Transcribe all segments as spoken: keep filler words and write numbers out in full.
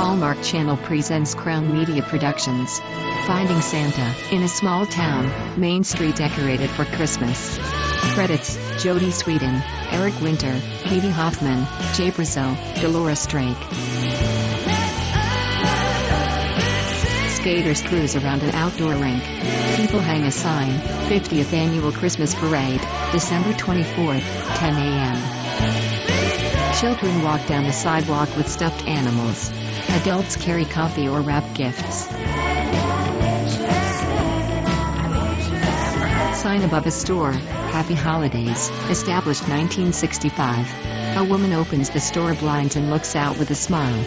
Hallmark Channel presents Crown Media Productions. Finding Santa, in a small town, Main Street decorated for Christmas. Credits: Jodie Sweetin, Eric Winter, Katie Hoffman, Jay Brazo, Dolores Drake. Skaters cruise around an outdoor rink. People hang a sign, fiftieth Annual Christmas Parade, December twenty-fourth, ten a m Children walk down the sidewalk with stuffed animals. Adults carry coffee or wrap gifts. Sign above a store, Happy Holidays, established nineteen sixty-five. A woman opens the store blinds and looks out with a smile.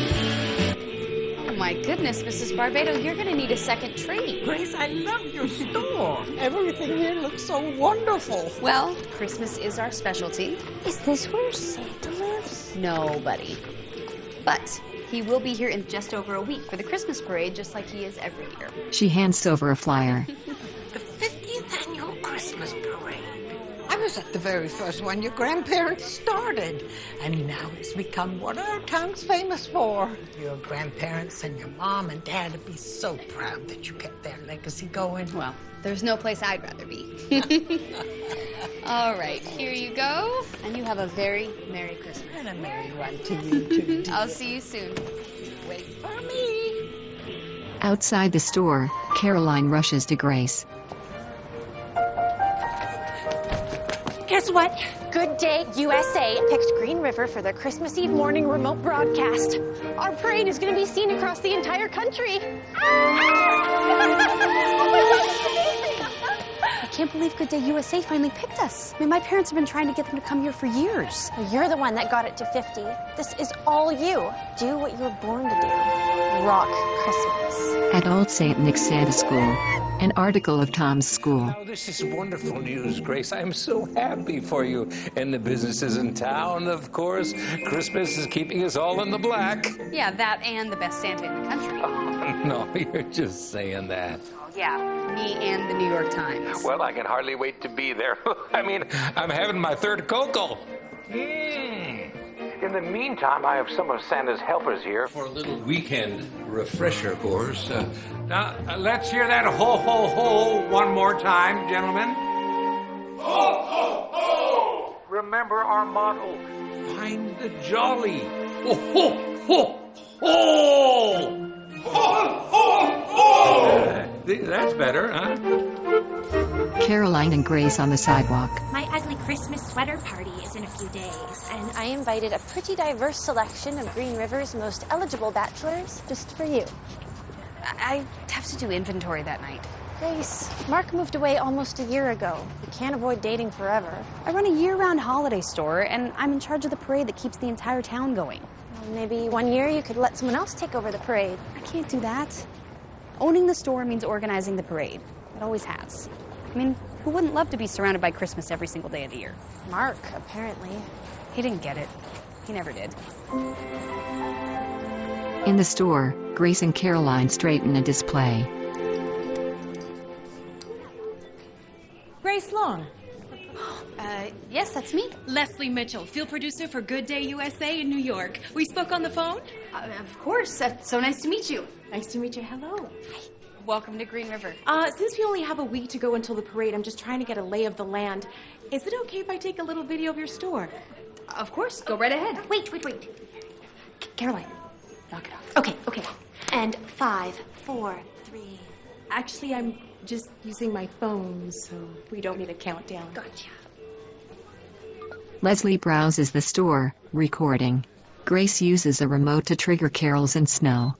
My goodness, Missus Barbado, you're gonna need a second tree. Grace, I love your store. Everything here looks so wonderful. Well, Christmas is our specialty. Is this where Santa lives? No, buddy. But he will be here in just over a week for the Christmas parade, just like he is every year. She hands over a flyer. The fiftieth Annual Christmas Parade. I was at the very first one your grandparents started, and now it's become what our town's famous for. Your grandparents and your mom and dad would be so proud that you kept their legacy going. Well, there's no place I'd rather be. All right, here you go. And you have a very Merry Christmas. And a merry one to you, too, dear. I'll see you soon. Wait for me. Outside the store, Caroline rushes to Grace. Guess what? Good Day U S A picked Green River for their Christmas Eve morning remote broadcast. Our parade is going to be seen across the entire country. I can't believe Good Day U S A finally picked us. I mean, my parents have been trying to get them to come here for years. You're the one that got it to fifty. This is all you. Do what you were born to do. Rock Christmas. At Old Saint Nick's Santa School. An article of Tom's school. Oh, this is wonderful news, Grace. I'm so happy for you. And the businesses in town, of course. Christmas is keeping us all in the black. Yeah, that and the best Santa in the country. Oh, no, you're just saying that. Yeah, me and the New York Times. Well, I can hardly wait to be there. I mean, I'm having my third cocoa. Mm. In the meantime, I have some of Santa's helpers here for a little weekend refresher course. Uh, now, uh, let's hear that ho, ho, ho one more time, gentlemen. Ho, ho, ho! Remember our motto, find the jolly. Ho, ho, ho, ho! Ho, ho, ho! Uh, that's better, huh? Caroline and Grace on the sidewalk. My ugly Christmas sweater party is in a few days, and I invited a pretty diverse selection of Green River's most eligible bachelors just for you. I have to do inventory that night. Grace, Mark moved away almost a year ago. You can't avoid dating forever. I run a year-round holiday store, and I'm in charge of the parade that keeps the entire town going. Well, maybe one year you could let someone else take over the parade. I can't do that. Owning the store means organizing the parade. It always has. I mean, who wouldn't love to be surrounded by Christmas every single day of the year? Mark, apparently. He didn't get it. He never did. In the store, Grace and Caroline straighten a display. Grace Long. Uh, yes, that's me. Leslie Mitchell, field producer for Good Day U S A in New York. We spoke on the phone? Uh, of course. Uh, so nice to meet you. Nice to meet you. Hello. Hi. Welcome to Green River. Uh, since we only have a week to go until the parade, I'm just trying to get a lay of the land. Is it okay if I take a little video of your store? Of course. Go right ahead. Wait, wait, wait. C- Caroline, knock it off. Okay, okay. And five, four, three. Actually, I'm just using my phone, so we don't need a countdown. Gotcha. Leslie browses the store, recording. Grace uses a remote to trigger carols and snow.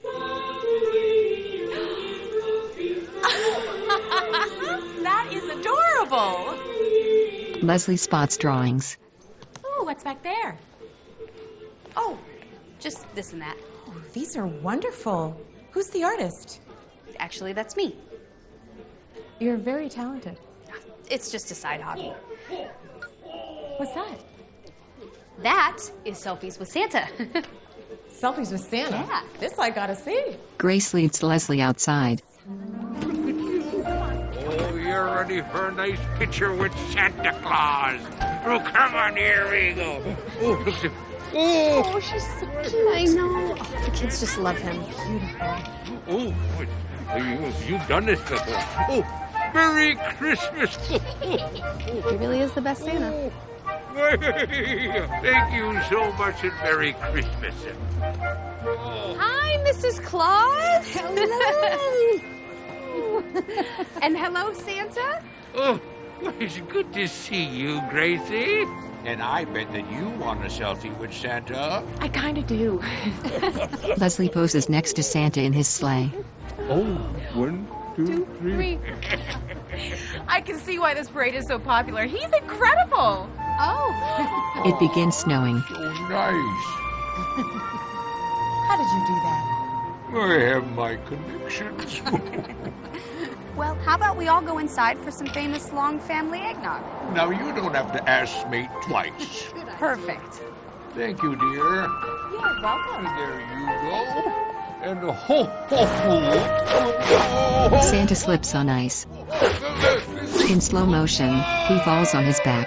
That is adorable! Leslie spots drawings. Oh, what's back there? Oh, just this and that. Oh, these are wonderful. Who's the artist? Actually, that's me. You're very talented. It's just a side hobby. What's that? That is selfies with Santa. Selfies with Santa? Yeah. This I gotta see. Grace leads Leslie outside. Oh, you're ready for a nice picture with Santa Claus. Oh, come on, here we go. Oh, look, Oh, she's so cute. I know. Oh, the kids just love him. Oh, you, you've done this before. Oh, Merry Christmas. He really is the best Santa. Thank you so much and Merry Christmas. Oh. Hi, Missus Claus. Hello. And hello, Santa. Oh, well, it's good to see you, Gracie. And I bet that you want a selfie with Santa. I kind of do. Leslie poses next to Santa in his sleigh. Oh, one, two, Two, three. three. I can see why this parade is so popular. He's incredible. Oh. It begins snowing. So nice. How did you do that? I have my connections. Well, how about we all go inside for some famous long family eggnog? Now, you don't have to ask me twice. Perfect. Thank you, dear. You're welcome. There you go. And ho, ho, ho. Santa slips on ice. In slow motion, he falls on his back.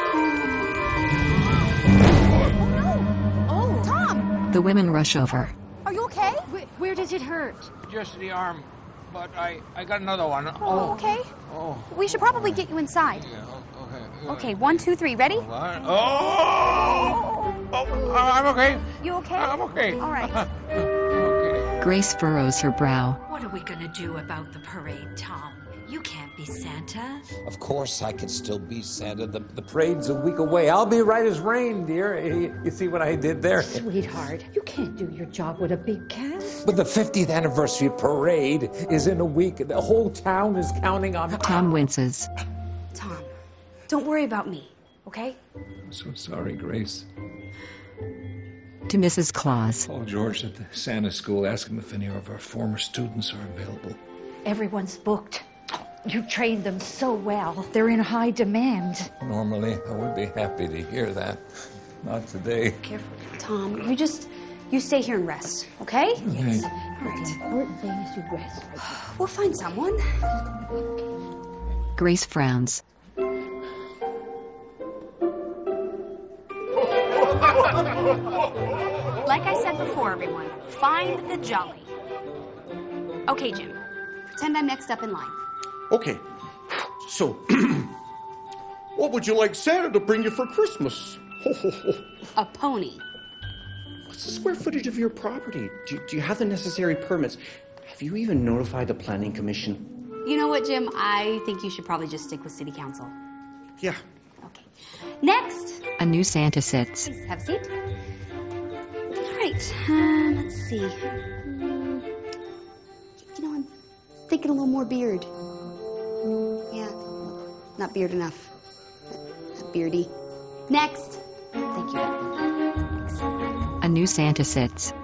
Oh, Tom! The women rush over. Are you okay? Where, where does it hurt? Just the arm, but I, I got another one. Oh, okay. Oh. We should probably get you inside. Yeah, okay. Okay, one, two, three. Ready? What? Oh! Oh, I'm okay. You okay? I'm okay. All right. Okay. Grace furrows her brow. What are we gonna do about the parade, Tom? You can't be Santa. Of course I can still be Santa. The, the parade's a week away. I'll be right as rain, dear. You, you see what I did there? Sweetheart, you can't do your job with a big cast. But the fiftieth anniversary parade is in a week. The whole town is counting on... Tom winces. Tom, don't worry about me, okay? I'm so sorry, Grace. To Missus Claus. Call George at the Santa school. Ask him if any of our former students are available. Everyone's booked. You trained them so well. They're in high demand. Normally, I would be happy to hear that. Not today. Careful. Tom, you just, you stay here and rest, okay? Okay. All right. The important thing is you rest. We'll find someone. Grace frowns. Like I said before, everyone, find the jolly. Okay, Jim. Pretend I'm next up in line. Okay, so what would you like Santa to bring you for Christmas? A pony. What's the square footage of your property? Do, do you have the necessary permits? Have you even notified the Planning Commission? You know what, Jim? I think you should probably just stick with City Council. Yeah. Okay. Next. A new Santa sits. Please have a seat. All right. Um, let's see. Mm, you know, I'm thinking a little more beard. Yeah, not beard enough. Not beardy. Next. Thank you. Thanks. A new Santa sits.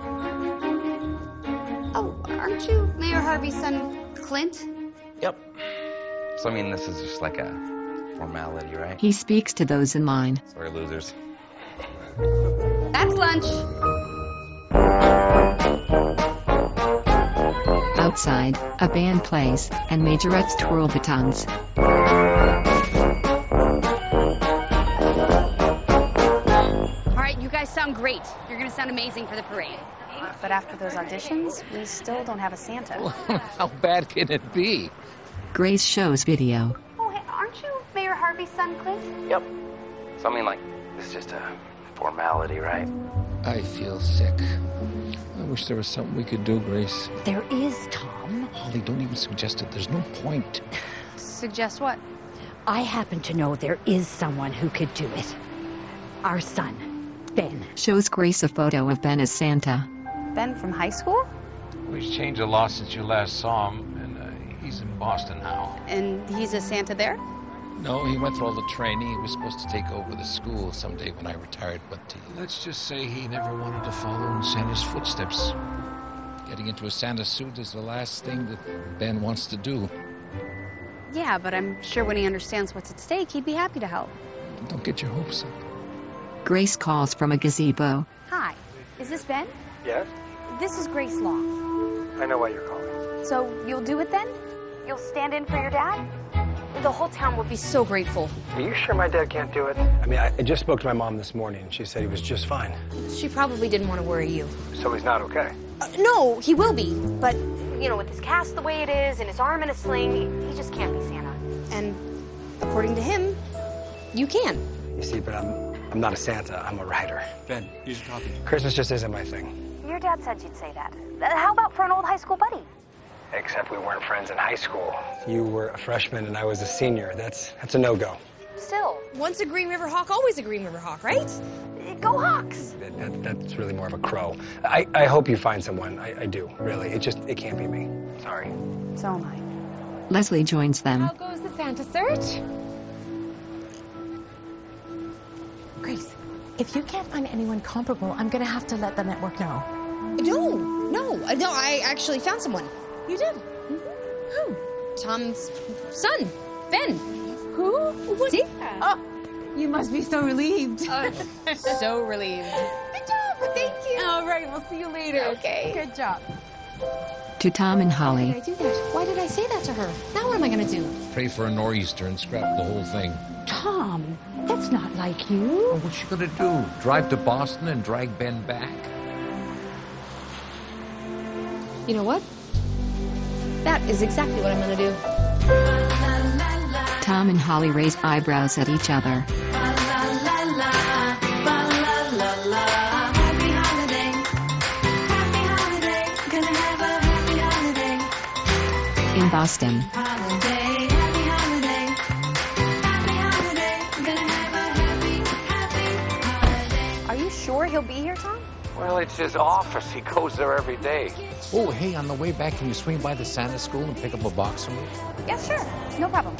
Oh, aren't you Mayor Harvey's son, Clint? Yep. So, I mean, this is just like a formality, right? He speaks to those in line. Sorry, losers. That's lunch. Outside, a band plays, and majorettes twirl batons. All right, you guys sound great. You're gonna sound amazing for the parade. But after those auditions, we still don't have a Santa. How bad can it be? Grace shows video. Oh, hey, aren't you Mayor Harvey's son, Clint? Yep. So, I mean, like, it's just a formality, right? I feel sick. I wish there was something we could do, Grace. There is, Tom. Holly, don't even suggest it. There's no point. Suggest what? I happen to know there is someone who could do it. Our son, Ben. Shows Grace a photo of Ben as Santa. Ben from high school? Well, he's changed a lot since you last saw him, and uh, he's in Boston now. And he's a Santa there? No, he went through all the training. He was supposed to take over the school someday when I retired, but uh, Let's just say he never wanted to follow in Santa's footsteps. getting into a Santa suit is the last thing that Ben wants to do. Yeah, but I'm sure when he understands what's at stake, he'd be happy to help. Don't get your hopes up. Grace calls from a gazebo. Hi, is this Ben? Yes? This is Grace Long. I know why you're calling. So you'll do it then? You'll stand in for your dad? The whole town would be so grateful. Are you sure my dad can't do it? I mean, I I just spoke to my mom this morning, and she said he was just fine. She probably didn't want to worry you. So he's not okay? Uh, no, he will be. But, you know, with his cast the way it is and his arm in a sling, he just can't be Santa. And according to him, you can. You see, but I'm I'm not a Santa. I'm a writer. Ben, here's your coffee. Christmas just isn't my thing. Your dad said you'd say that. Uh, how about for an old high school buddy? Except we weren't friends in high school. You were a freshman and I was a senior. That's that's a no-go. Still, once a Green River Hawk, always a Green River Hawk, right? Go Hawks! That, that, that's really more of a crow. I, I hope you find someone. I, I do, really. It just, it can't be me. Sorry. So am I. Leslie joins them. How goes the Santa search? Grace, if you can't find anyone comparable, I'm gonna have to let the network know. No, no, uh, no, I actually found someone. You did? Who? Tom's son, Ben. Who? What? See? Oh, you must be so relieved. Uh, so relieved. Good job, thank you. All right, we'll see you later. Okay. Good job. To Tom and Holly. Why did I do that? Why did I say that to her? Now what am I gonna do? Pray for a nor'easter and scrap the whole thing. Tom, that's not like you. Well, what's she gonna do? Drive to Boston and drag Ben back? You know what? That is exactly what I'm gonna do. Tom and Holly raise eyebrows at each other. In Boston. Are you sure he'll be here, Tom? Well, it's his office. He goes there every day. Oh, hey, on the way back, can you swing by the Santa school and pick up a box for me? Yeah, sure. No problem.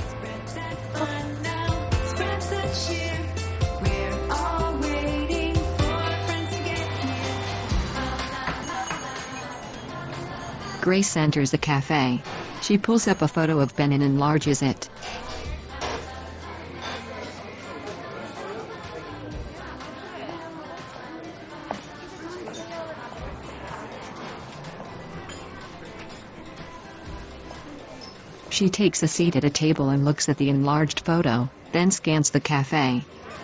Grace enters the cafe. She pulls up a photo of Ben and enlarges it. She takes a seat at a table and looks at the enlarged photo, then scans the cafe.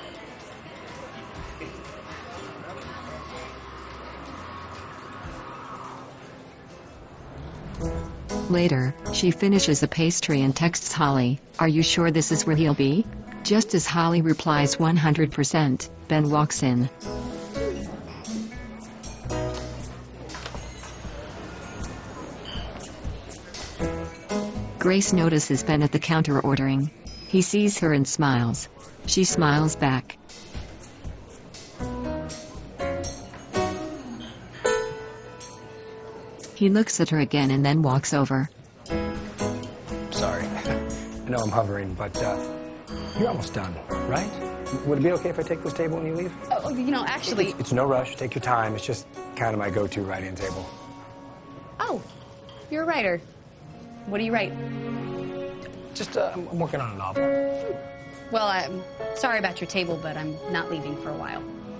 Later, she finishes a pastry and texts Holly, "Are you sure this is where he'll be?" Just as Holly replies one hundred percent, Ben walks in. Grace notices Ben at the counter ordering. He sees her and smiles. She smiles back. He looks at her again and then walks over. Sorry. I know I'm hovering, but uh, you're almost done, right? Would it be okay if I take this table when you leave? Oh, you know, actually... It's, it's no rush. Take your time. It's just kind of my go-to writing table. Oh, you're a writer. What do you write? Just, uh, I'm working on a novel. Well, I'm sorry about your table, but I'm not leaving for a while.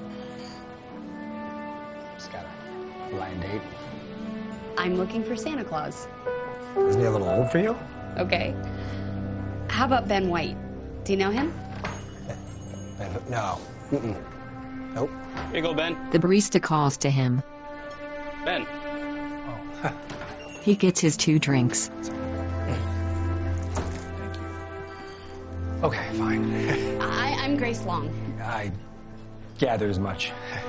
Just got a blind date. I'm looking for Santa Claus. Isn't he a little old for you? Okay. How about Ben White? Do you know him? Ben, no. Mm-mm. Nope. Here you go, Ben. The barista calls to him. Ben. Oh. He gets his two drinks. Okay, fine. I, I'm Grace Long. I gathered as much.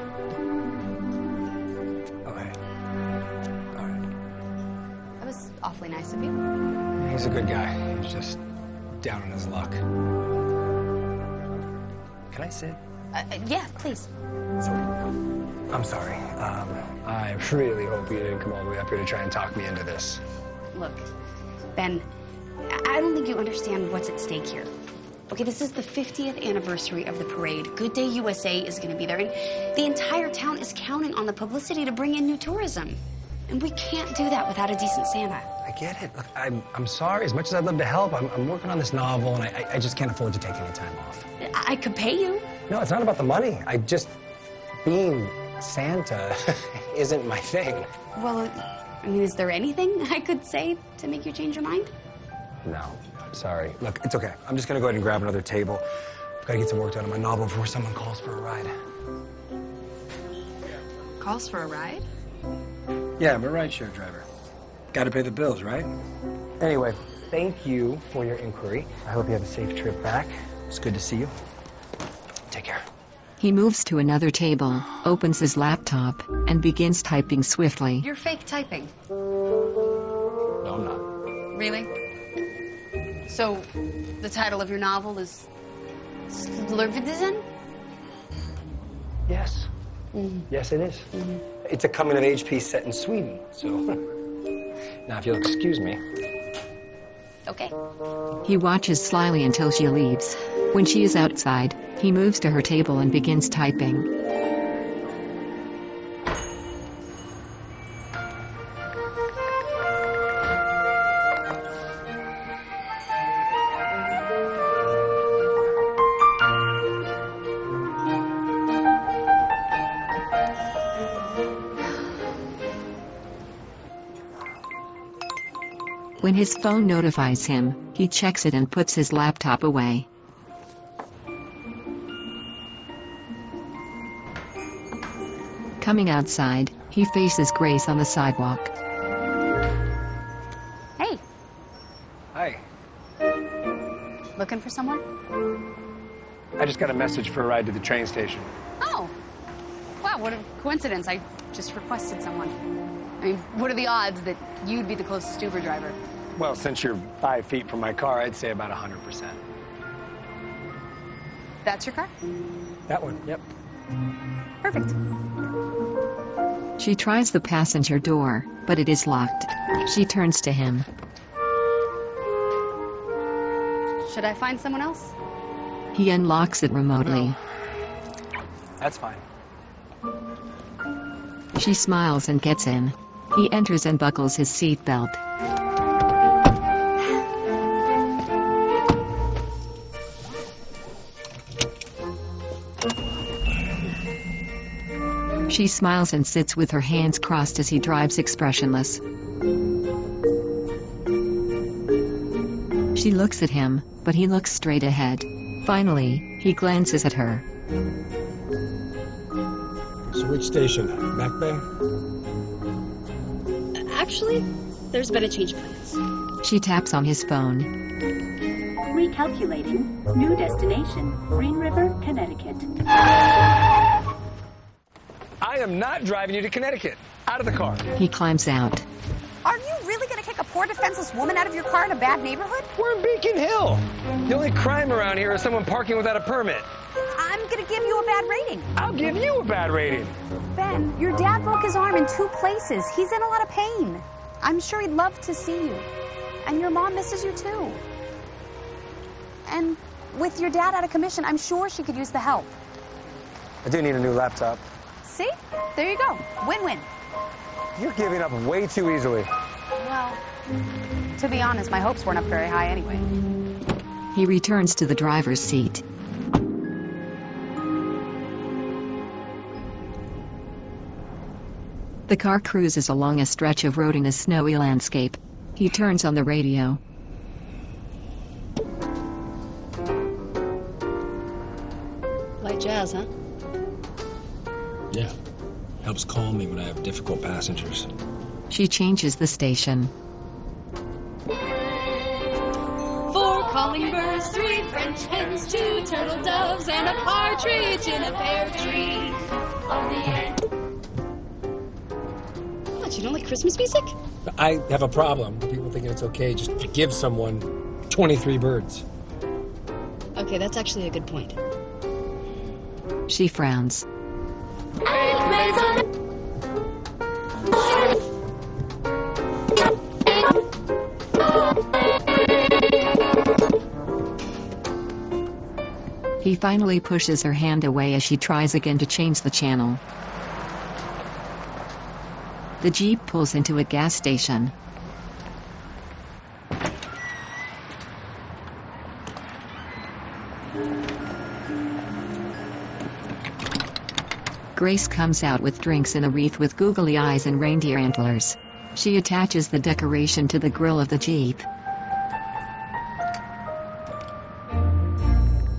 Okay. All right. That was awfully nice of you. He's a good guy. He's just down on his luck. Can I sit? Uh, yeah, please. So, I'm sorry. Um, I really hope you didn't come all the way up here to try and talk me into this. Look, Ben, I don't think you understand what's at stake here. Okay, this is the fiftieth anniversary of the parade. Good Day U S A is going to be there, and the entire town is counting on the publicity to bring in new tourism. And we can't do that without a decent Santa. I get it. Look, I'm, I'm sorry. As much as I'd love to help, I'm, I'm working on this novel, and I, I just can't afford to take any time off. I, I could pay you. No, it's not about the money. I just... Being Santa isn't my thing. Well, I mean, is there anything I could say to make you change your mind? No, sorry. Look, it's okay. I'm just gonna go ahead and grab another table. I've gotta get some work done on my novel before someone calls for a ride. Calls for a ride? Yeah, I'm a rideshare driver. Gotta pay the bills, right? Anyway, thank you for your inquiry. I hope you have a safe trip back. It's good to see you. Take care. He moves to another table, opens his laptop, and begins typing swiftly. You're fake typing. No, I'm not. Really? So, the title of your novel is Slurvidizen? Yes. Mm-hmm. Yes, it is. Mm-hmm. It's a coming-of-age piece set in Sweden, so... Now, if you'll excuse me... Okay. He watches slyly until she leaves. When she is outside, he moves to her table and begins typing. When his phone notifies him, he checks it and puts his laptop away. Coming outside, he faces Grace on the sidewalk. Hey. Hi. Looking for someone? I just got a message for a ride to the train station. Oh. Wow, what a coincidence. I just requested someone. I mean, what are the odds that you'd be the closest Uber driver? Well, since you're five feet from my car, I'd say about one hundred percent. That's your car? That one, yep. Perfect. She tries the passenger door, but it is locked. She turns to him. Should I find someone else? He unlocks it remotely. That's fine. She smiles and gets in. He enters and buckles his seatbelt. She smiles and sits with her hands crossed as he drives expressionless. She looks at him, but he looks straight ahead. Finally, he glances at her. So which station? Back Bay? Actually, there's been a change of plans. She taps on his phone. Recalculating. New destination, Green River, Connecticut. I am not driving you to Connecticut. Out of the car. He climbs out. Are you really going to kick a poor defenseless woman out of your car in a bad neighborhood? We're in Beacon Hill. The only crime around here is someone parking without a permit. I'm going to give you a bad rating. I'll give you a bad rating. Ben, your dad broke his arm in two places. He's in a lot of pain. I'm sure he'd love to see you. And your mom misses you too. And with your dad out of commission, I'm sure she could use the help. I do need a new laptop. See? There you go. Win-win. You're giving up way too easily. Well, to be honest, my hopes weren't up very high anyway. He returns to the driver's seat. The car cruises along a stretch of road in a snowy landscape. He turns on the radio. Light jazz, huh? Yeah. Helps calm me when I have difficult passengers. She changes the station. Four calling birds, three French hens, two turtle doves, and a partridge in a pear tree. On the end. What, you don't like Christmas music? I have a problem. People thinking it's okay just to give someone twenty-three birds. Okay, that's actually a good point. She frowns. He finally pushes her hand away as she tries again to change the channel. The Jeep pulls into a gas station. Grace comes out with drinks in a wreath with googly eyes and reindeer antlers. She attaches the decoration to the grille of the Jeep.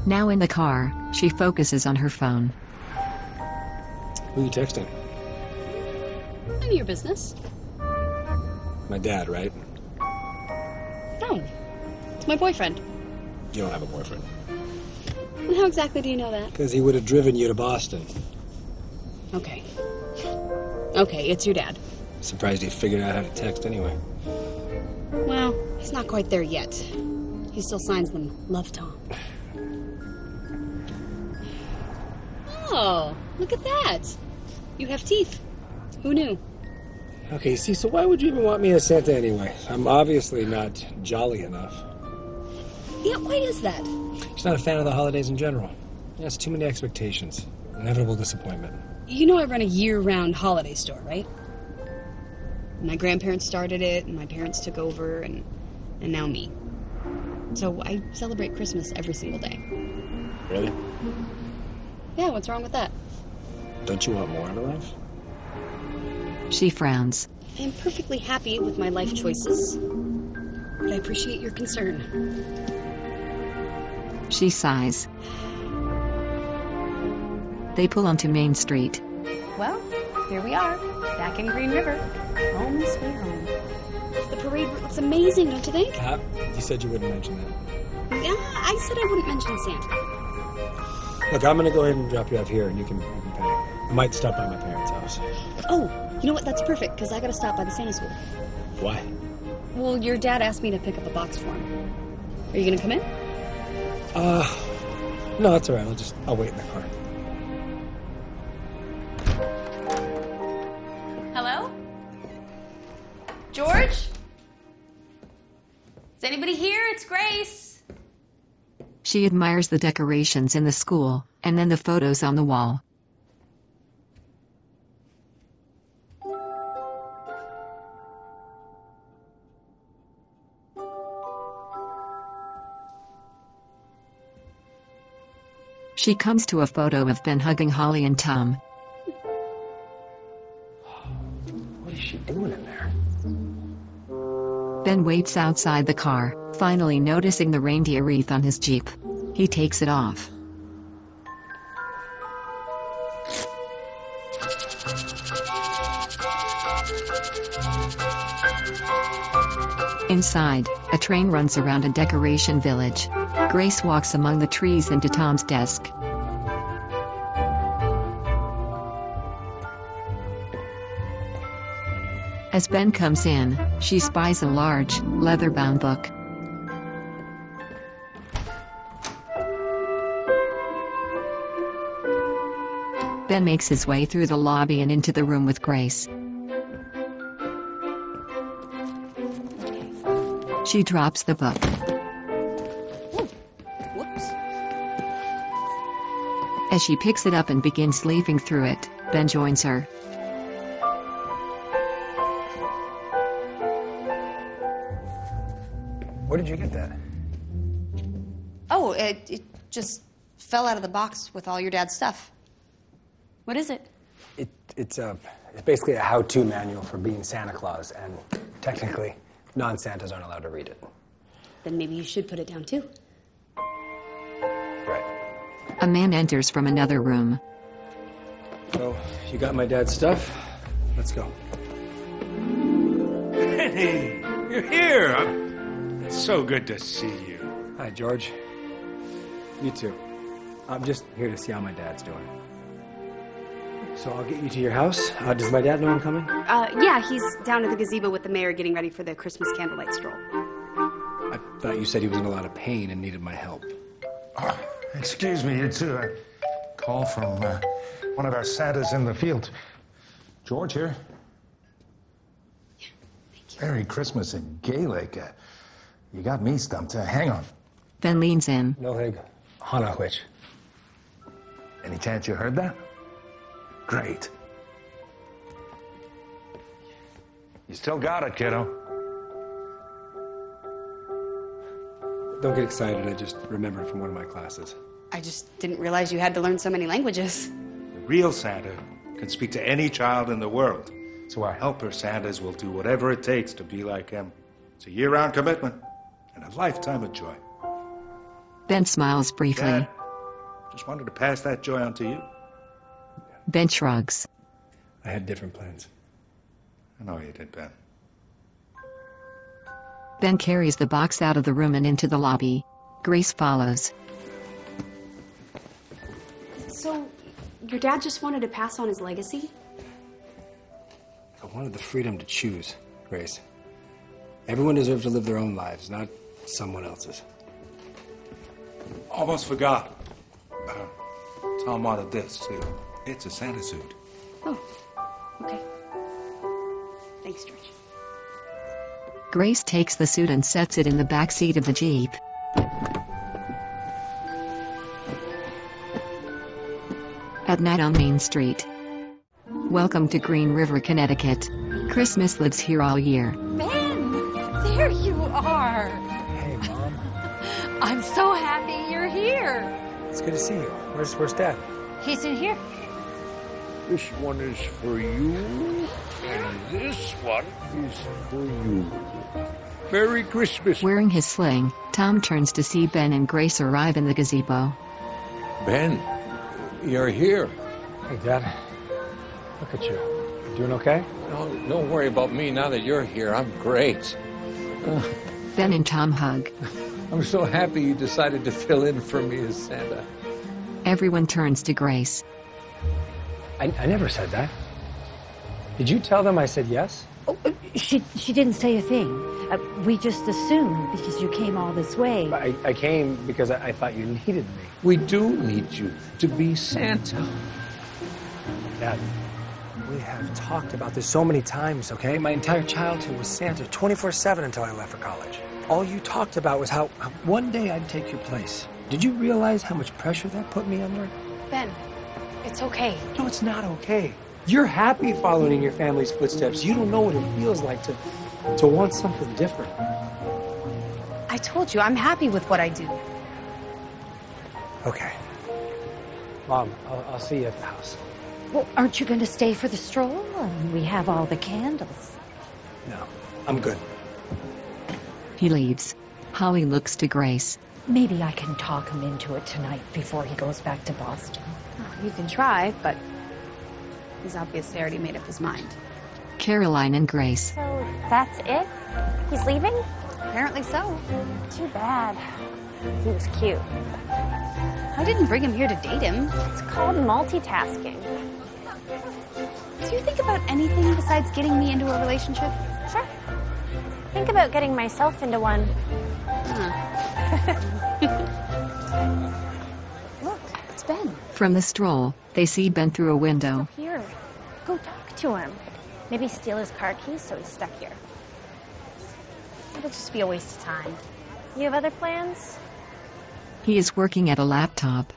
Now in the car, she focuses on her phone. Who are you texting? None of your business. My dad, right? No. It's my boyfriend. You don't have a boyfriend. And how exactly do you know that? Because he would have driven you to Boston. Okay. Okay, it's your dad. Surprised he figured out how to text anyway. Well, he's not quite there yet. He still signs them Love Tom. Oh, look at that. You have teeth. Who knew? Okay, see, so why would you even want me as Santa anyway? I'm obviously not jolly enough. Yeah, why is that? She's not a fan of the holidays in general. That's too many expectations. Inevitable disappointment. You know I run a year-round holiday store, right? My grandparents started it, and my parents took over, and, and now me. So I celebrate Christmas every single day. Really? Yeah, what's wrong with that? Don't you want more out of life? She frowns. I am perfectly happy with my life choices, but I appreciate your concern. She sighs. They pull onto Main Street. Well, here we are, back in Green River. Home sweet home. The parade looks amazing, don't you think? Uh, you said you wouldn't mention that. Yeah, I said I wouldn't mention Santa. Look, I'm gonna go ahead and drop you off here, and you can, you can pay. I might stop by my parents' house. Oh, you know what? That's perfect, because I gotta stop by the Santa school. Why? Well, your dad asked me to pick up a box for him. Are you gonna come in? Uh, no, that's all right. I'll just, I'll wait in the car. Hello? George? Is anybody here? It's Grace. She admires the decorations in the school, and then the photos on the wall. She comes to a photo of Ben hugging Holly and Tom. What is she doing in there? Ben waits outside the car, finally noticing the reindeer wreath on his Jeep. He takes it off. Inside, a train runs around a decoration village. Grace walks among the trees into Tom's desk. As Ben comes in, she spies a large, leather-bound book. Ben makes his way through the lobby and into the room with Grace. She drops the book. Whoops. As she picks it up and begins leafing through it, Ben joins her. Where did you get that? Oh, it, it just fell out of the box with all your dad's stuff. What is it? It, it's, a, it's basically a how-to manual for being Santa Claus, and technically, non-Santas aren't allowed to read it. Then maybe you should put it down, too. Right. A man enters from another room. So, you got my dad's stuff? Let's go. Hey, you're here. I'm, it's so good to see you. Hi, George. You too. I'm just here to see how my dad's doing. So I'll get you to your house. Uh, does my dad know I'm coming? Uh, yeah, he's down at the gazebo with the mayor getting ready for the Christmas candlelight stroll. I thought you said he was in a lot of pain and needed my help. Oh, excuse me, it's a call from uh, one of our Santas in the field. George here. Yeah, thank you. Merry Christmas in Gaelic. Uh, you got me stumped. Uh, hang on. Ben leans in. Nohig Hanahwich. Any chance you heard that? Great. You still got it, kiddo. Don't get excited. I just remembered from one of my classes. I just didn't realize you had to learn so many languages. The real Santa can speak to any child in the world. So our helper Santas will do whatever it takes to be like him. It's a year-round commitment and a lifetime of joy. Ben smiles briefly. Dad, Just wanted to pass that joy on to you. Ben shrugs. I had different plans. I know you did, Ben. Ben carries the box out of the room and into the lobby. Grace follows. So, your dad just wanted to pass on his legacy? I wanted the freedom to choose, Grace. Everyone deserves to live their own lives, not someone else's. Almost forgot. Uh, Tom wanted this, too. It's a Santa suit. Oh, okay. Thanks, George. Grace takes the suit and sets it in the back seat of the Jeep. At night on Main Street. Welcome to Green River, Connecticut. Christmas lives here all year. Ben, there you are. Hey, Mom. I'm so happy you're here. It's good to see you. Where's, where's Dad? He's in here. This one is for you, and this one is for you. Merry Christmas. Wearing his sling, Tom turns to see Ben and Grace arrive in the gazebo. Ben, you're here. Hey, Dad. Look at you. You doing okay? No, don't worry about me now that you're here. I'm great. Uh, Ben and Tom hug. I'm so happy you decided to fill in for me as Santa. Everyone turns to Grace. I, I never said that. Did you tell them I said yes? Oh, she she didn't say a thing. Uh, we just assumed because you came all this way. I, I came because I, I thought you needed me. We do need you to be Santa. Dad, we have talked about this so many times, okay? My entire childhood was Santa twenty-four seven until I left for college. All you talked about was how, how one day I'd take your place. Did you realize how much pressure that put me under? Ben, it's okay. No, it's not okay. You're happy following in your family's footsteps. You don't know what it feels like to, to want something different. I told you, I'm happy with what I do. Okay. Mom, I'll, I'll see you at the house. Well, aren't you going to stay for the stroll? Um, we have all the candles. No, I'm good. He leaves. Holly looks to Grace. Maybe I can talk him into it tonight before he goes back to Boston. Oh, you can try, but he's obviously already made up his mind. Caroline and Grace. So that's it? He's leaving? Apparently so. Too bad. He was cute. I didn't bring him here to date him. It's called multitasking. Do you think about anything besides getting me into a relationship? Sure. Think about getting myself into one. Huh. Look, it's Ben. From the stroll, they see Ben through a window. Here. Go talk to him. Maybe steal his car keys so he's stuck here. It'll just be a waste of time. You have other plans? He is working at a laptop.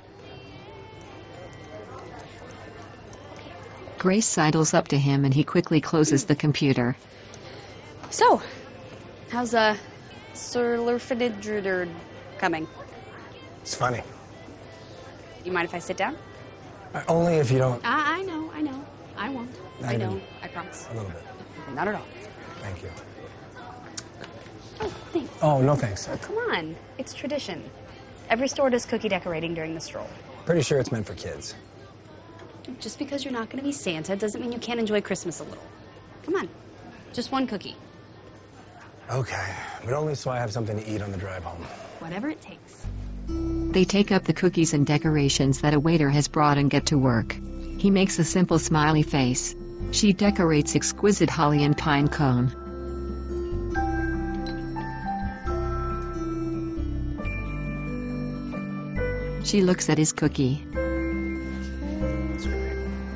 Grace sidles up to him and he quickly closes the computer. So, how's uh, Sir Lurfididruderd coming? It's funny. You mind if I sit down? Uh, only if you don't. I, I know, I know. I won't. Not I even know. I promise. A little bit. Not at all. Thank you. Oh, thanks. Oh, no thanks. Oh, come on. It's tradition. Every store does cookie decorating during the stroll. Pretty sure it's meant for kids. Just because you're not going to be Santa doesn't mean you can't enjoy Christmas a little. Come on. Just one cookie. Okay, but only so I have something to eat on the drive home. Whatever it takes. They take up the cookies and decorations that a waiter has brought and get to work. He makes a simple smiley face. She decorates exquisite holly and pine cone. She looks at his cookie. That's great.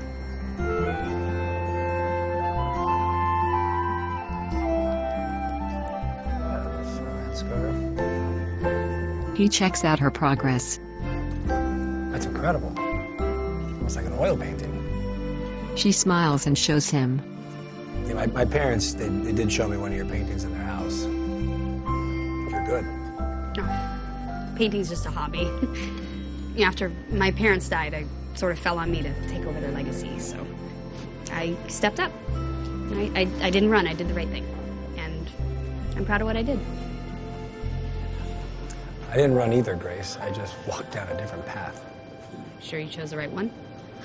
That's good. He checks out her progress. That's incredible. Almost like an oil painting. She smiles and shows him. Yeah, my, my parents, they, they did show me one of your paintings in their house. You're good. No. Painting's just a hobby. After my parents died, I sort of fell on me to take over their legacy, so I stepped up. I, I, I didn't run, I did the right thing. And I'm proud of what I did. I didn't run either, Grace. I just walked down a different path. Sure you chose the right one?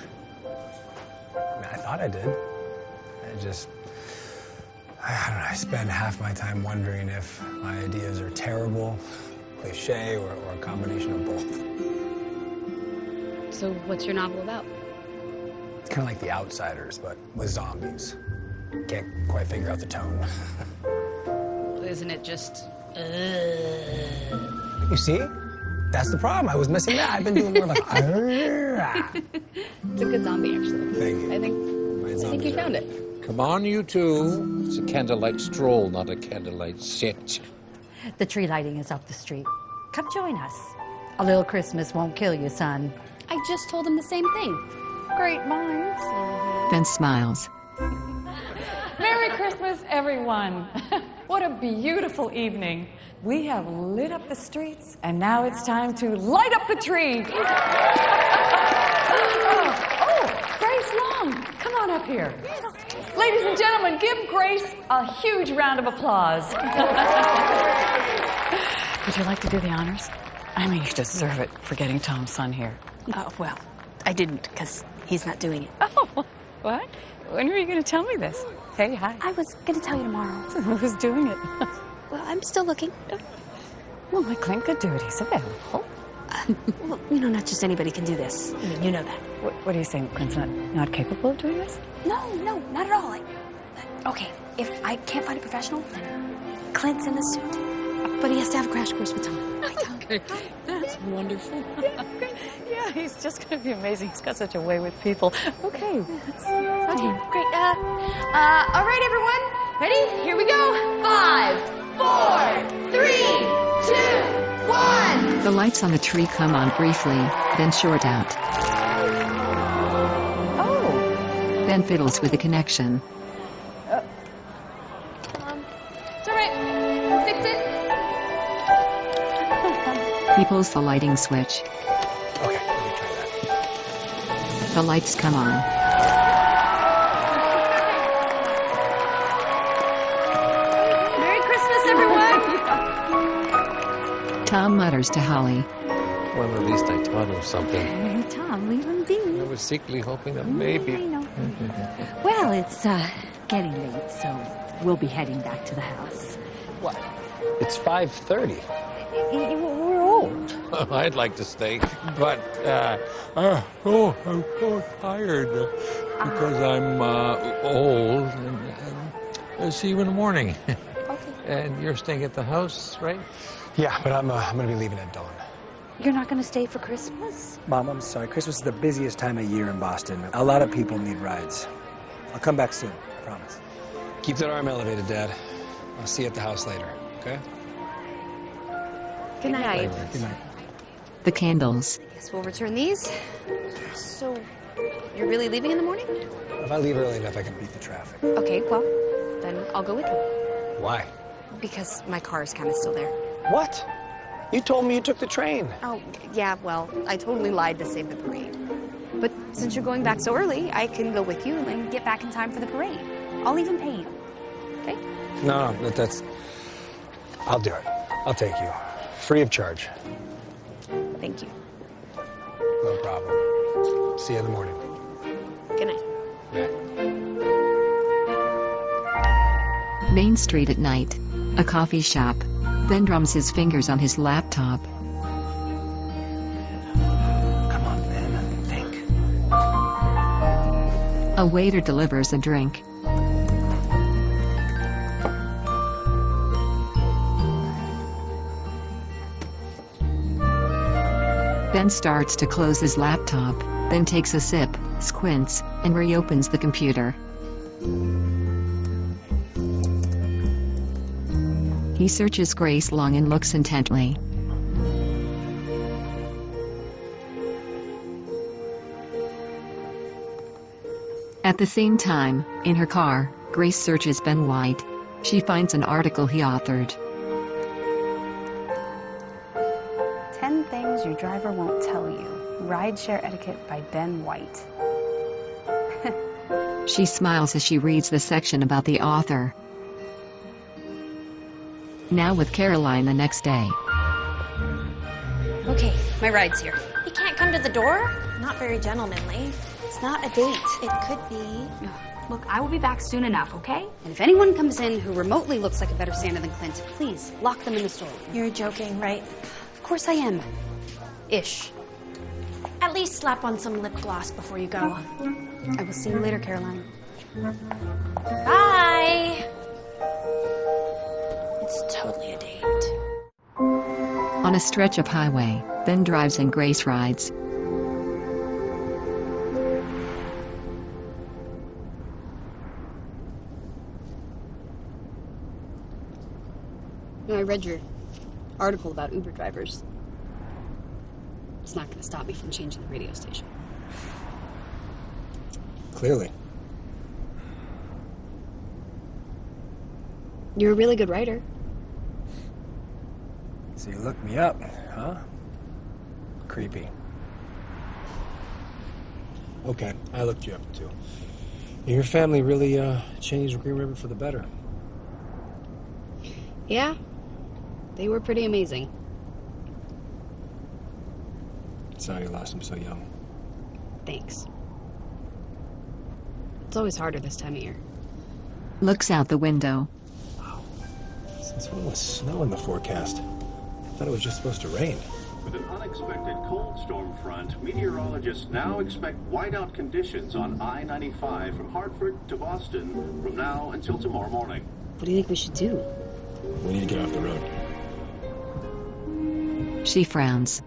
I mean, I thought I did. I just, I don't know, I spend half my time wondering if my ideas are terrible, cliche, or, or a combination of both. So what's your novel about? It's kind of like The Outsiders, but with zombies. Can't quite figure out the tone. Isn't it just... Uh... You see? That's the problem. I was missing that. I've been doing more like... It's a good zombie, actually. Thank you. I think, I think you found it. Come on, you two. It's a candlelight stroll, not a candlelight sit. The tree lighting is up the street. Come join us. A little Christmas won't kill you, son. I just told him the same thing. Great minds. Ben smiles. Merry Christmas, everyone. What a beautiful evening. We have lit up the streets, and now it's time to light up the tree. oh, oh, Grace Long, come on up here. Ladies and gentlemen, give Grace a huge round of applause. Would you like to do the honors? I mean, you deserve it for getting Tom's son here. Uh, well, I didn't, because he's not doing it. Oh, what? When were you going to tell me this? Hey, hi. I was going to tell you tomorrow. Who's doing it? Well, I'm still looking. Well, my Clint could do it. He's available. Uh, well, you know, not just anybody can do this. I mean, you know that. What, what are you saying? Clint's not, not capable of doing this? No, no, not at all. I, uh, okay, if I can't find a professional, then Clint's in the suit. But he has to have a crash course with Tom. Hi, Tom. Okay, that's wonderful. Yeah, great. Yeah, he's just going to be amazing. He's got such a way with people. Okay. That's, okay, great. Uh, uh, all right, everyone. Ready? Here we go. Five, four, three, two, one. The lights on the tree come on briefly, then short out. Oh. Ben fiddles with the connection. Uh. Um, it's all right. Fix it. He pulls the lighting switch. Okay, let me try that. The lights come on. Merry Christmas, everyone! Tom mutters to Holly. Well, at least I taught him something. Hey, Tom, leave him be. I was secretly hoping that maybe... I know. Well, it's uh, getting late, so we'll be heading back to the house. What? It's five thirty. We're old. I'd like to stay, but uh, uh, oh, I'm so tired uh, because I'm uh, old. And, and I'll see you in the morning. Okay. And you're staying at the house, right? Yeah, but I'm, uh, I'm going to be leaving at dawn. You're not going to stay for Christmas? Mom, I'm sorry. Christmas is the busiest time of year in Boston. A lot of people need rides. I'll come back soon, I promise. Keep that arm elevated, Dad. I'll see you at the house later, okay? Good night. Good night. The candles. Guess we'll return these. So, you're really leaving in the morning? If I leave early enough, I can beat the traffic. Okay, well, then I'll go with you. Why? Because my car is kind of still there. What? You told me you took the train. Oh, yeah, well, I totally lied to save the parade. But since you're going back so early, I can go with you and get back in time for the parade. I'll even pay you. Okay? No, no, that's... I'll do it. I'll take you. Free of charge. Thank you. No problem. See you in the morning. Good night. Night. Main Street at night. A coffee shop. Ben drums his fingers on his laptop. Come on, Ben. Think. A waiter delivers a drink. Ben starts to close his laptop, then takes a sip, squints, and reopens the computer. He searches Grace Long and looks intently. At the same time, in her car, Grace searches Ben White. She finds an article he authored. ten Things Your Driver Won't Tell You. Rideshare Etiquette by Ben White. She smiles as she reads the section about the author. Now with Caroline the next day. Okay, my ride's here. He can't come to the door? not very gentlemanly. It's not a date. It could be. Look, I will be back soon enough, okay? And if anyone comes in who remotely looks like a better Santa than Clint, please lock them in the store. You're joking, right? Of course I am. Ish. At least slap on some lip gloss before you go. I will see you later, Caroline. Bye! It's totally a date. On a stretch of highway, Ben drives and Grace rides. You know, I read your article about Uber drivers. It's not going to stop me from changing the radio station. Clearly. You're a really good writer. So you looked me up, huh? Creepy. Okay, I looked you up too. Your family really uh, changed Green River for the better. Yeah, they were pretty amazing. Sorry you lost him so young. Thanks. It's always harder this time of year. Looks out the window. Since when was snow in the forecast? I thought it was just supposed to rain. With an unexpected cold storm front, meteorologists now expect whiteout conditions on I ninety-five from Hartford to Boston from now until tomorrow morning. What do you think we should do? We need to get off the road. She frowns.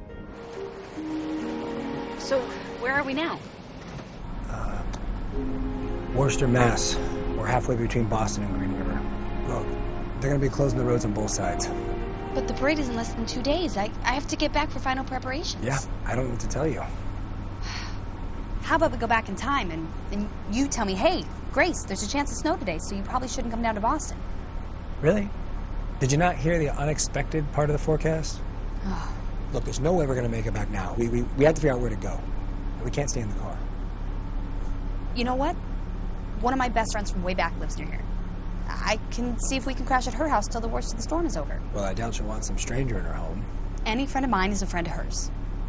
So, where are we now? Uh, Worcester, Mass. We're halfway between Boston and Green River. Look, they're gonna be closing the roads on both sides. But the parade is in less than two days. I, I have to get back for final preparations. Yeah, I don't know what to tell you. How about we go back in time and, and you tell me, hey, Grace, there's a chance of snow today, so you probably shouldn't come down to Boston. Really? Did you not hear the unexpected part of the forecast? Look, there's no way we're gonna make it back now. We, we, we have to figure out where to go. We can't stay in the car. You know what? One of my best friends from way back lives near here. I can see if we can crash at her house till the worst of the storm is over. Well, I doubt she'll want some stranger in her home. Any friend of mine is a friend of hers.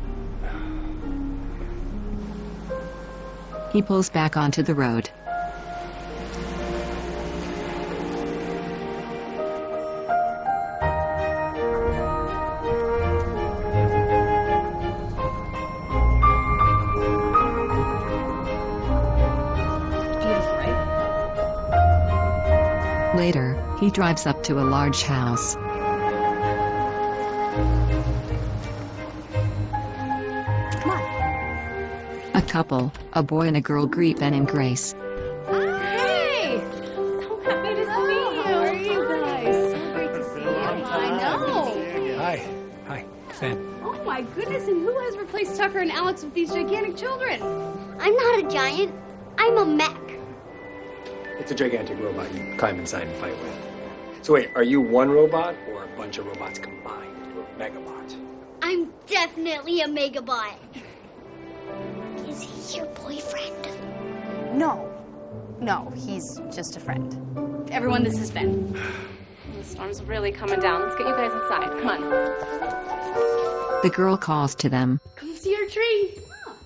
He pulls back onto the road. Later, he drives up to a large house. Come on. A couple, a boy and a girl, greet Ben and Grace. Hey! So happy to see you. How are you guys? So great to see you. I know. Hi. Hi. Ben. Oh my goodness, and who has replaced Tucker and Alex with these gigantic children? I'm not a giant. I'm a mech. It's a gigantic robot you climb inside and fight with. So wait, are you one robot or a bunch of robots combined into a megabot? I'm definitely a megabot. Is he your boyfriend? No. No, he's just a friend. Everyone, this is Ben. The storm's really coming down. Let's get you guys inside. Come on. The girl calls to them. Come see our tree.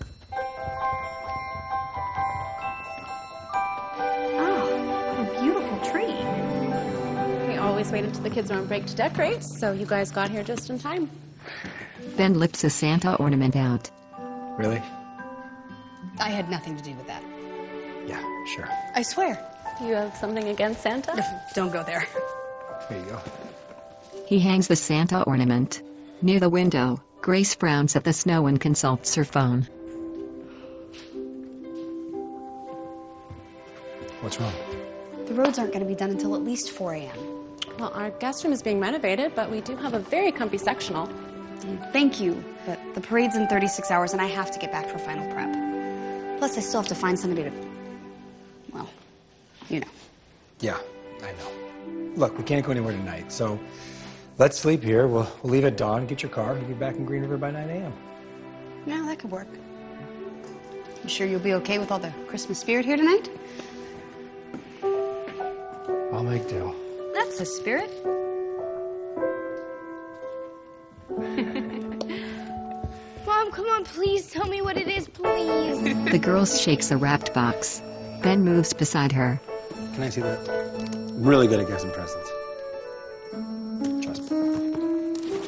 Always waited till the kids were on break to decorate, so you guys got here just in time. Ben lifts a Santa ornament out. Really? I had nothing to do with that. Yeah, sure. I swear. You have something against Santa? Don't go there. There you go. He hangs the Santa ornament. Near the window, Grace frowns at the snow and consults her phone. What's wrong? The roads aren't going to be done until at least four a m Well, our guest room is being renovated, but we do have a very comfy sectional. Thank you, but the parade's in thirty-six hours and I have to get back for final prep. Plus, I still have to find somebody to, well, you know. Yeah, I know. Look, we can't go anywhere tonight, so let's sleep here. We'll, we'll leave at dawn, get your car, and be back in Green River by nine a m No, that could work. You sure you'll be okay with all the Christmas spirit here tonight? I'll make do. That's the spirit. Mom, come on, please tell me what it is, please. The girl shakes a wrapped box. Ben moves beside her. Can I see that? I'm really good at guessing presents. Trust me.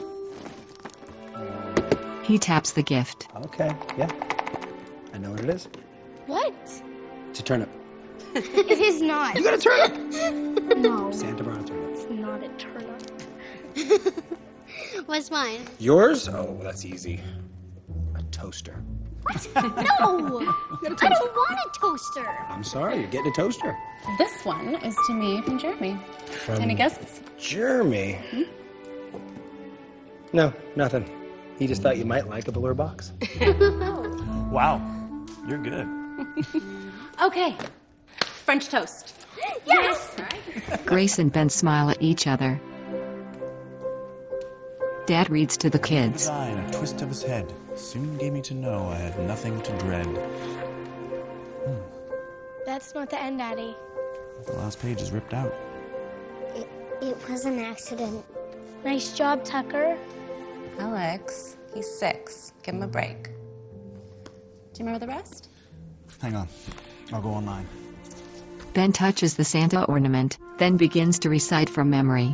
He taps the gift. Okay, yeah. I know what it is. What? It's a turnip. It is not. You got a turnip! No. Santa brought a turnip. It's not a turnip. What's mine? Yours? Oh, that's easy. A toaster. What? No! I don't want a toaster. I'm sorry, you're getting a toaster. This one is to me from Jeremy. From Any guesses? Jeremy? Hmm? No, nothing. He just thought you might like a velour box. Wow, you're good. Okay. French toast. Yes! Grace and Ben smile at each other. Dad reads to the kids. His eye and a twist of his head soon gave me to know I had nothing to dread. That's not the end, Daddy. The last page is ripped out. It, it was an accident. Nice job, Tucker. Alex, he's six. Give him a break. Do you remember the rest? Hang on, I'll go online. Ben touches the Santa ornament, then begins to recite from memory.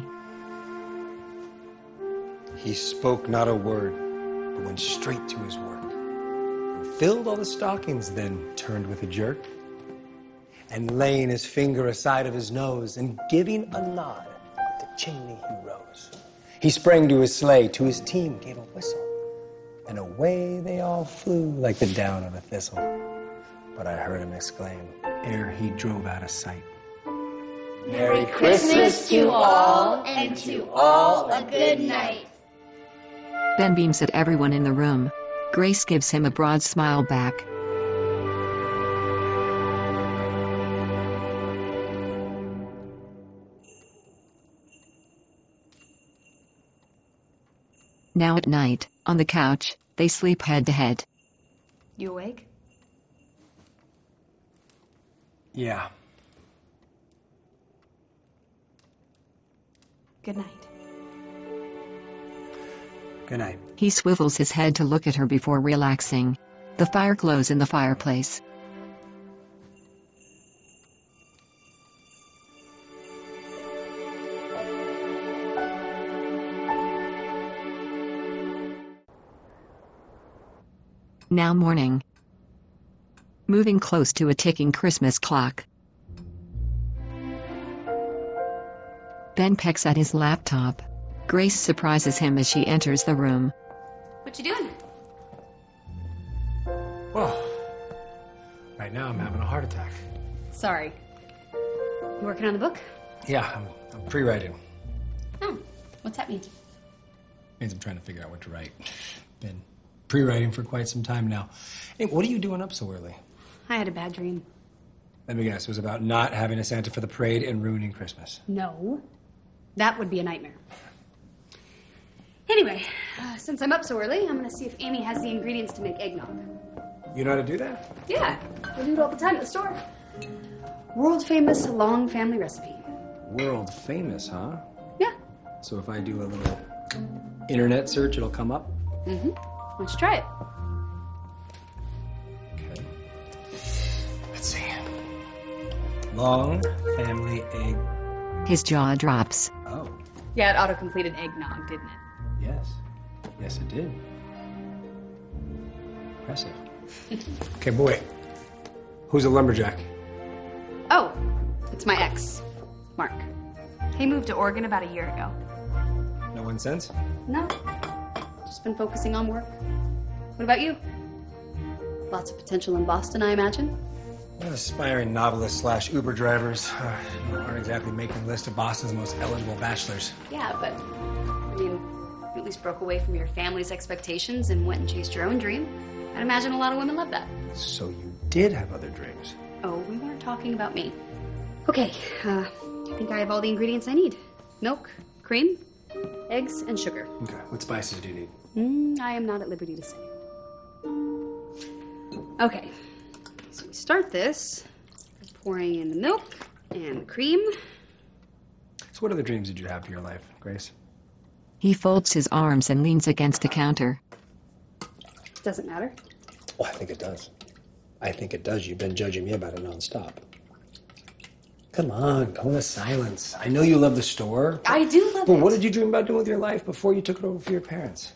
He spoke not a word, but went straight to his work. And filled all the stockings, then turned with a jerk. And laying his finger aside of his nose, and giving a nod, the chimney he rose. He sprang to his sleigh, to his team gave a whistle. And away they all flew like the down of a thistle. But I heard him exclaim, ere he drove out of sight. Merry Christmas to all, and to all a good night. Ben beams at everyone in the room. Grace gives him a broad smile back. Now at night, on the couch, they sleep head to head. You awake? Yeah. Good night. Good night. He swivels his head to look at her before relaxing. The fire glows in the fireplace. Now morning. Moving close to a ticking Christmas clock. Ben pecks at his laptop. Grace surprises him as she enters the room. What you doing? Well, right now I'm having a heart attack. Sorry. You working on the book? Yeah, I'm, I'm pre-writing. Oh, what's that mean? Means I'm trying to figure out what to write. Been pre-writing for quite some time now. Hey, what are you doing up so early? I had a bad dream. Let me guess, it was about not having a Santa for the parade and ruining Christmas. No. That would be a nightmare. Anyway, uh, since I'm up so early, I'm gonna see if Amy has the ingredients to make eggnog. You know how to do that? Yeah, I do it all the time at the store. World famous long family recipe. World famous, huh? Yeah. So if I do a little internet search, it'll come up? Mm-hmm. Why don't you try it? Okay. Let's see. Long family egg. His jaw drops. Oh. Yeah, it auto-completed eggnog, didn't it? Yes. Yes, it did. Impressive. Okay, boy. Who's a lumberjack? Oh, it's my ex, Mark. He moved to Oregon about a year ago. No one since? No, just been focusing on work. What about you? Lots of potential in Boston, I imagine? Well, aspiring novelists slash Uber drivers uh, aren't exactly making the list of Boston's most eligible bachelors. Yeah, but, I mean, you at least broke away from your family's expectations and went and chased your own dream. I'd imagine a lot of women love that. So you did have other dreams? Oh, we weren't talking about me. Okay, uh, I think I have all the ingredients I need. Milk, cream, eggs, and sugar. Okay, what spices do you need? Mm, I am not at liberty to say. Okay, so we start this by pouring in the milk and the cream. So what other dreams did you have for your life, Grace? He folds his arms and leans against the counter. Doesn't matter. Oh, I think it does. I think it does. You've been judging me about it nonstop. Come on, go into silence. I know you love the store. I do love But it. what did you dream about doing with your life before you took it over for your parents?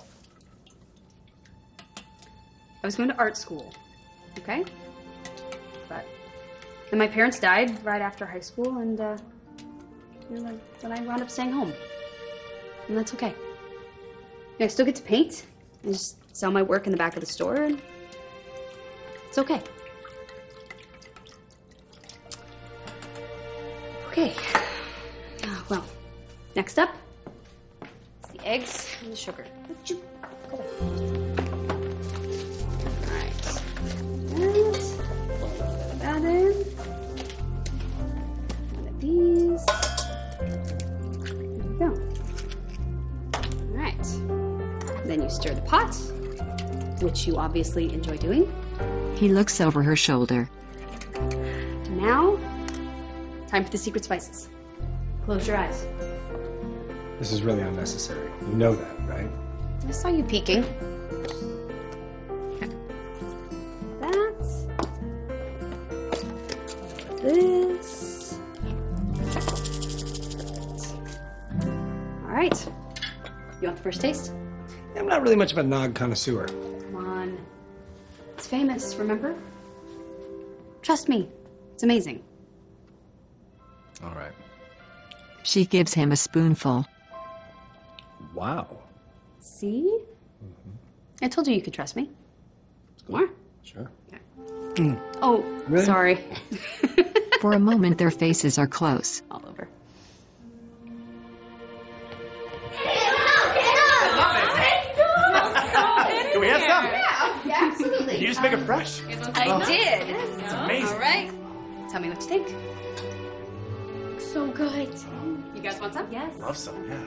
I was going to art school, okay? But then my parents died right after high school, and uh, you know, then I wound up staying home. And that's okay. I still get to paint. I just sell my work in the back of the store, and it's okay. Okay. Uh, well, next up is the eggs and the sugar. Go away. Alright. That. That in. One of these. There we go. Alright. Then you stir the pot, which you obviously enjoy doing. He looks over her shoulder. Now, time for the secret spices. Close your eyes. This is really unnecessary. You know that, right? I saw you peeking. Okay. That. This. All right. You want the first taste? I'm not really much of a nog connoisseur. Come on. It's famous, remember? Trust me. It's amazing. All right. She gives him a spoonful. Wow. See? I told you you could trust me. More? Sure. Okay. Oh, Really? sorry. For a moment, their faces are close. All over. Can we have some? Yeah, yeah, absolutely. Did you just make it fresh? I Oh. did. It's amazing. All right. Tell me what you think. So good. You guys want some? Yes. Love some, yeah.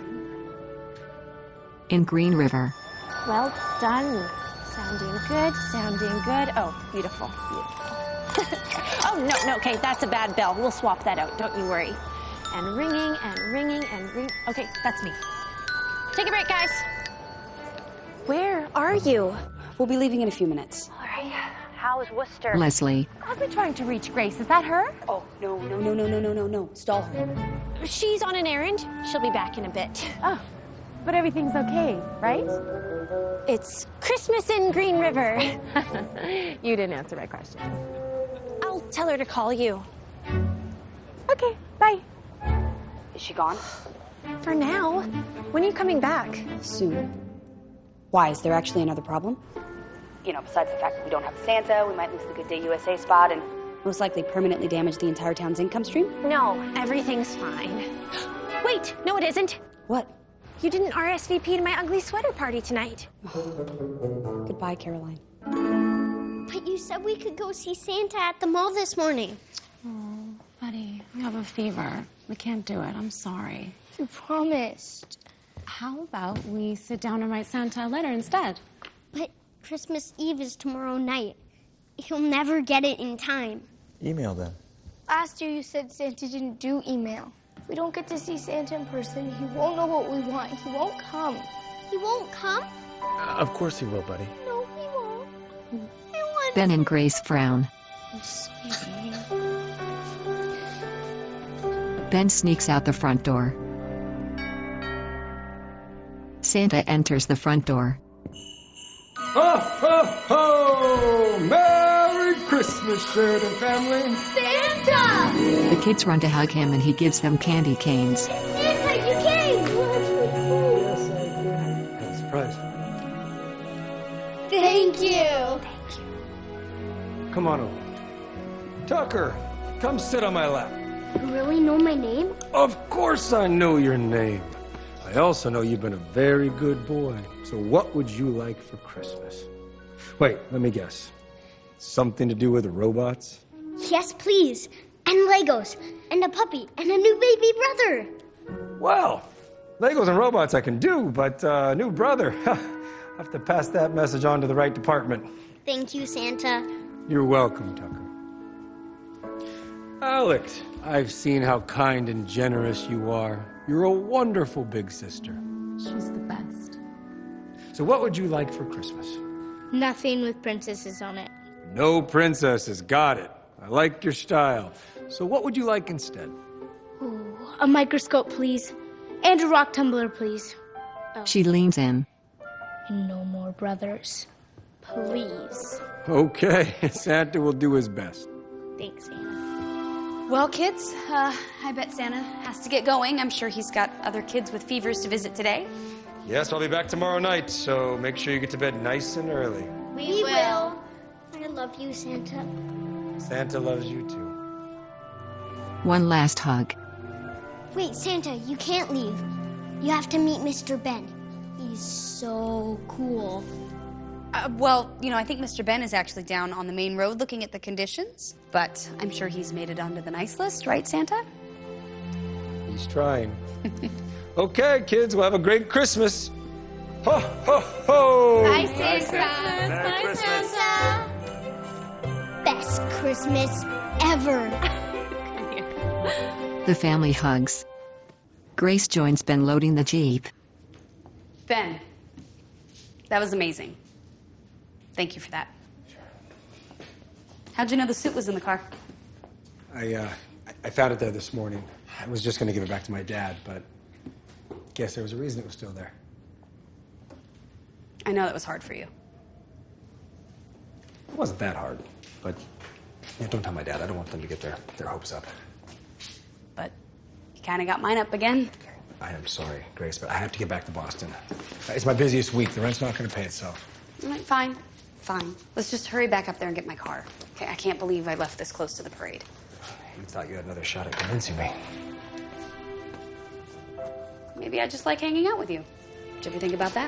In Green River, Well done. Sounding good, sounding good. Oh, beautiful, beautiful. Oh, no, no, okay, that's a bad bell. We'll swap that out, don't you worry. And ringing, and ringing, and ring. Okay, that's me. Take a break, guys. Where are you? We'll be leaving in a few minutes. All right. How's Worcester? Leslie, I've been trying to reach Grace. Is that her? Oh, no, no, no, no, no, no, no, no. Stall her. She's on an errand. She'll be back in a bit. Oh, but everything's okay, right? It's Christmas in Green River. You didn't answer my question. I'll tell her to call you. Okay, bye. Is she gone? For now. When are you coming back? Soon. Why? Is there actually another problem? You know, besides the fact that we don't have Santa, we might lose the Good Day U S A spot, and most likely permanently damage the entire town's income stream? No, everything's fine. Wait, no it isn't. What? You didn't R S V P to my ugly sweater party tonight. Goodbye, Caroline. But you said we could go see Santa at the mall this morning. Oh, buddy, I have a fever. We can't do it. I'm sorry. You promised. How about we sit down and write Santa a letter instead? But Christmas Eve is tomorrow night. He'll never get it in time. Email them. Last year you said Santa didn't do email. If we don't get to see Santa in person, he won't know what we want. He won't come. He won't come? Uh, of course he will, buddy. No, he won't. I want Ben and Grace frown. Ben sneaks out the front door. Santa enters the front door. Ho, ho, ho! Merry Christmas, Sheridan family! Santa! The kids run to hug him and he gives them candy canes. Santa, you came! Surprise. Thank you. Come on over. Tucker, come sit on my lap. You really know my name? Of course I know your name. I also know you've been a very good boy. So what would you like for Christmas? Wait, let me guess. Something to do with robots? Yes, please. And Legos. And a puppy. And a new baby brother. Well, Legos and robots I can do, but uh, new brother, I have to pass that message on to the right department. Thank you, Santa. You're welcome, Tucker. Alex, I've seen how kind and generous you are. You're a wonderful big sister. She's the best. So what would you like for Christmas? Nothing with princesses on it. No princesses. Got it. I like your style. So what would you like instead? Ooh, a microscope, please. And a rock tumbler, please. Oh. She leans in. And no more brothers. Please. Okay, Santa will do his best. Thanks, Anna. Well, kids, uh, I bet Santa has to get going. I'm sure he's got other kids with fevers to visit today. Yes, I'll be back tomorrow night, so make sure you get to bed nice and early. We, we will. I love you, Santa. Santa loves you too. One last hug. Wait, Santa, you can't leave. You have to meet Mister Ben. He's so cool. Uh, well, you know, I think Mister Ben is actually down on the main road looking at the conditions, but I'm sure he's made it onto the nice list, right, Santa? He's trying. Okay, kids, we'll have a great Christmas. Ho, ho, ho! Bye, Santa. Merry Bye, Christmas. Santa. Best Christmas ever. The family hugs. Grace joins Ben loading the Jeep. Ben, that was amazing. Thank you for that. How'd you know the suit was in the car? I, uh, I found it there this morning. I was just going to give it back to my dad, but guess there was a reason it was still there. I know that was hard for you. It wasn't that hard, but yeah, don't tell my dad. I don't want them to get their, their hopes up. But you kind of got mine up again. I am sorry, Grace, but I have to get back to Boston. It's my busiest week. The rent's not going to pay itself. All right, fine, fine. Let's just hurry back up there and get my car. Okay, I can't believe I left this close to the parade. You thought you had another shot at convincing me. Maybe I just like hanging out with you. Did you ever think about that?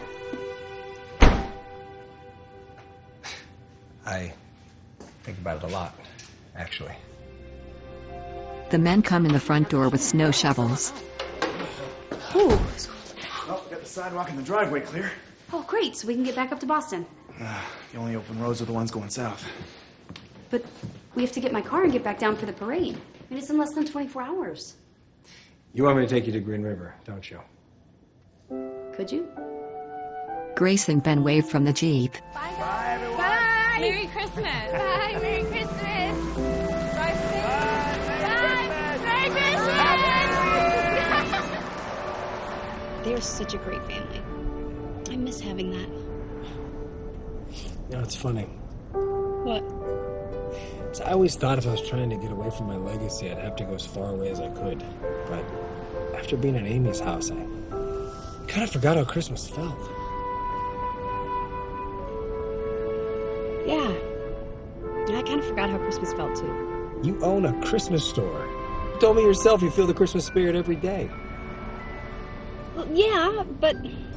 I think about it a lot, actually. The men come in the front door with snow shovels. Ooh. Well, we got the sidewalk and the driveway clear. Oh, great. So we can get back up to Boston. Uh, the only open roads are the ones going south. But we have to get my car and get back down for the parade. I mean, it's in less than twenty-four hours. You want me to take you to Green River, don't you? Could you? Grace and Ben wave from the Jeep. Bye, Bye, everyone. Bye. Merry Christmas. Bye, Merry Christmas. Drive safe. Bye, Merry Christmas. They're such a great family. I miss having that. You know, it's funny. What? So I always thought if I was trying to get away from my legacy, I'd have to go as far away as I could. But after being at Amy's house, I kind of forgot how Christmas felt. Yeah. I kind of forgot how Christmas felt, too. You own a Christmas store. You told me yourself you feel the Christmas spirit every day. Well, yeah, but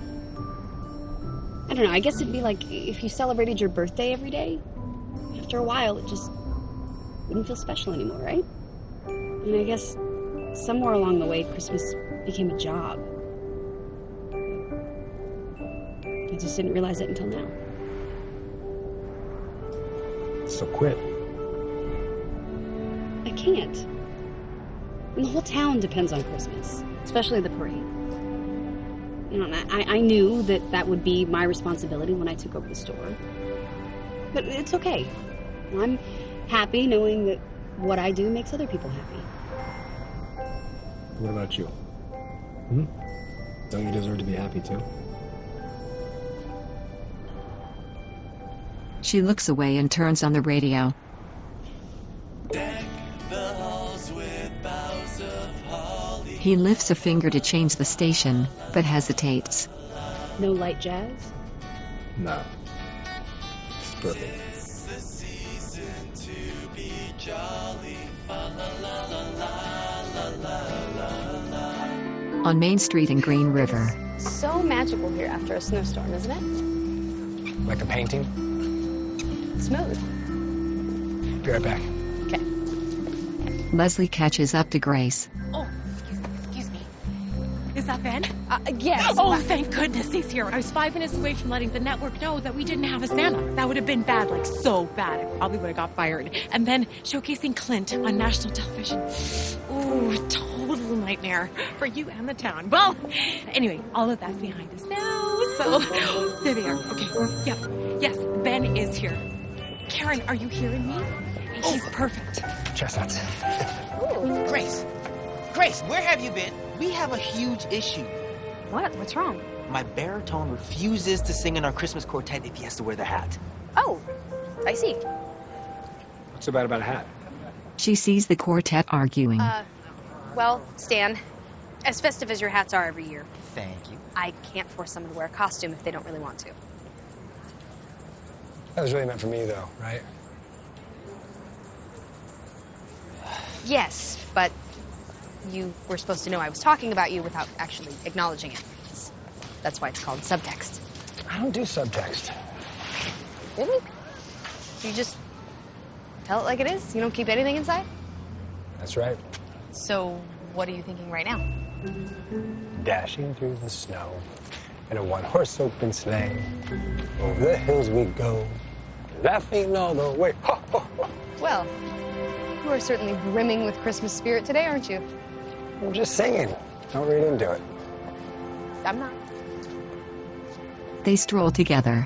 I don't know. I guess it'd be like if you celebrated your birthday every day. After a while, it just wouldn't feel special anymore, right? And I guess somewhere along the way, Christmas became a job. I just didn't realize it until now. So quit. I can't. And the whole town depends on Christmas, especially the parade. You know, and I, I knew that that would be my responsibility when I took over the store. But it's okay. I'm happy knowing that what I do makes other people happy. What about you? Hmm? Don't you deserve to be happy too? She looks away and turns on the radio. He lifts a finger to change the station, but hesitates. No light jazz? No. It's perfect. On Main Street in Green River. So magical here after a snowstorm, isn't it? Like a painting? Smooth. Be right back. Okay. Leslie catches up to Grace. Oh, excuse me, excuse me. Is that Ben? Uh, yes. Oh, thank goodness he's here. I was five minutes away from letting the network know that we didn't have a Santa. That would have been bad, like so bad. I probably would have got fired. And then showcasing Clint on national television. Ooh, total nightmare for you and the town. Well, anyway, all of that's behind us now, So, there they are. Okay. Yep. Yes, Ben is here. Karen, are you hearing me? He's perfect. Chestnuts. Grace. Grace, where have you been? We have a huge issue. What? What's wrong? My baritone refuses to sing in our Christmas quartet if he has to wear the hat. Oh, I see. What's so bad about a hat? She sees the quartet arguing. Uh, well, Stan, as festive as your hats are every year, Thank you. I can't force someone to wear a costume if they don't really want to. That was really meant for me, though, right? Yes, but you were supposed to know I was talking about you without actually acknowledging it. That's why it's called subtext. I don't do subtext. Really? You just tell it like it is? You don't keep anything inside? That's right. So, what are you thinking right now? Dashing through the snow in a one-horse open sleigh. Over the hills we go, laughing all the way. Ho, ho, ho. Well, you are certainly brimming with Christmas spirit today, aren't you? I'm just singing. Don't read into it. I'm not. They stroll together.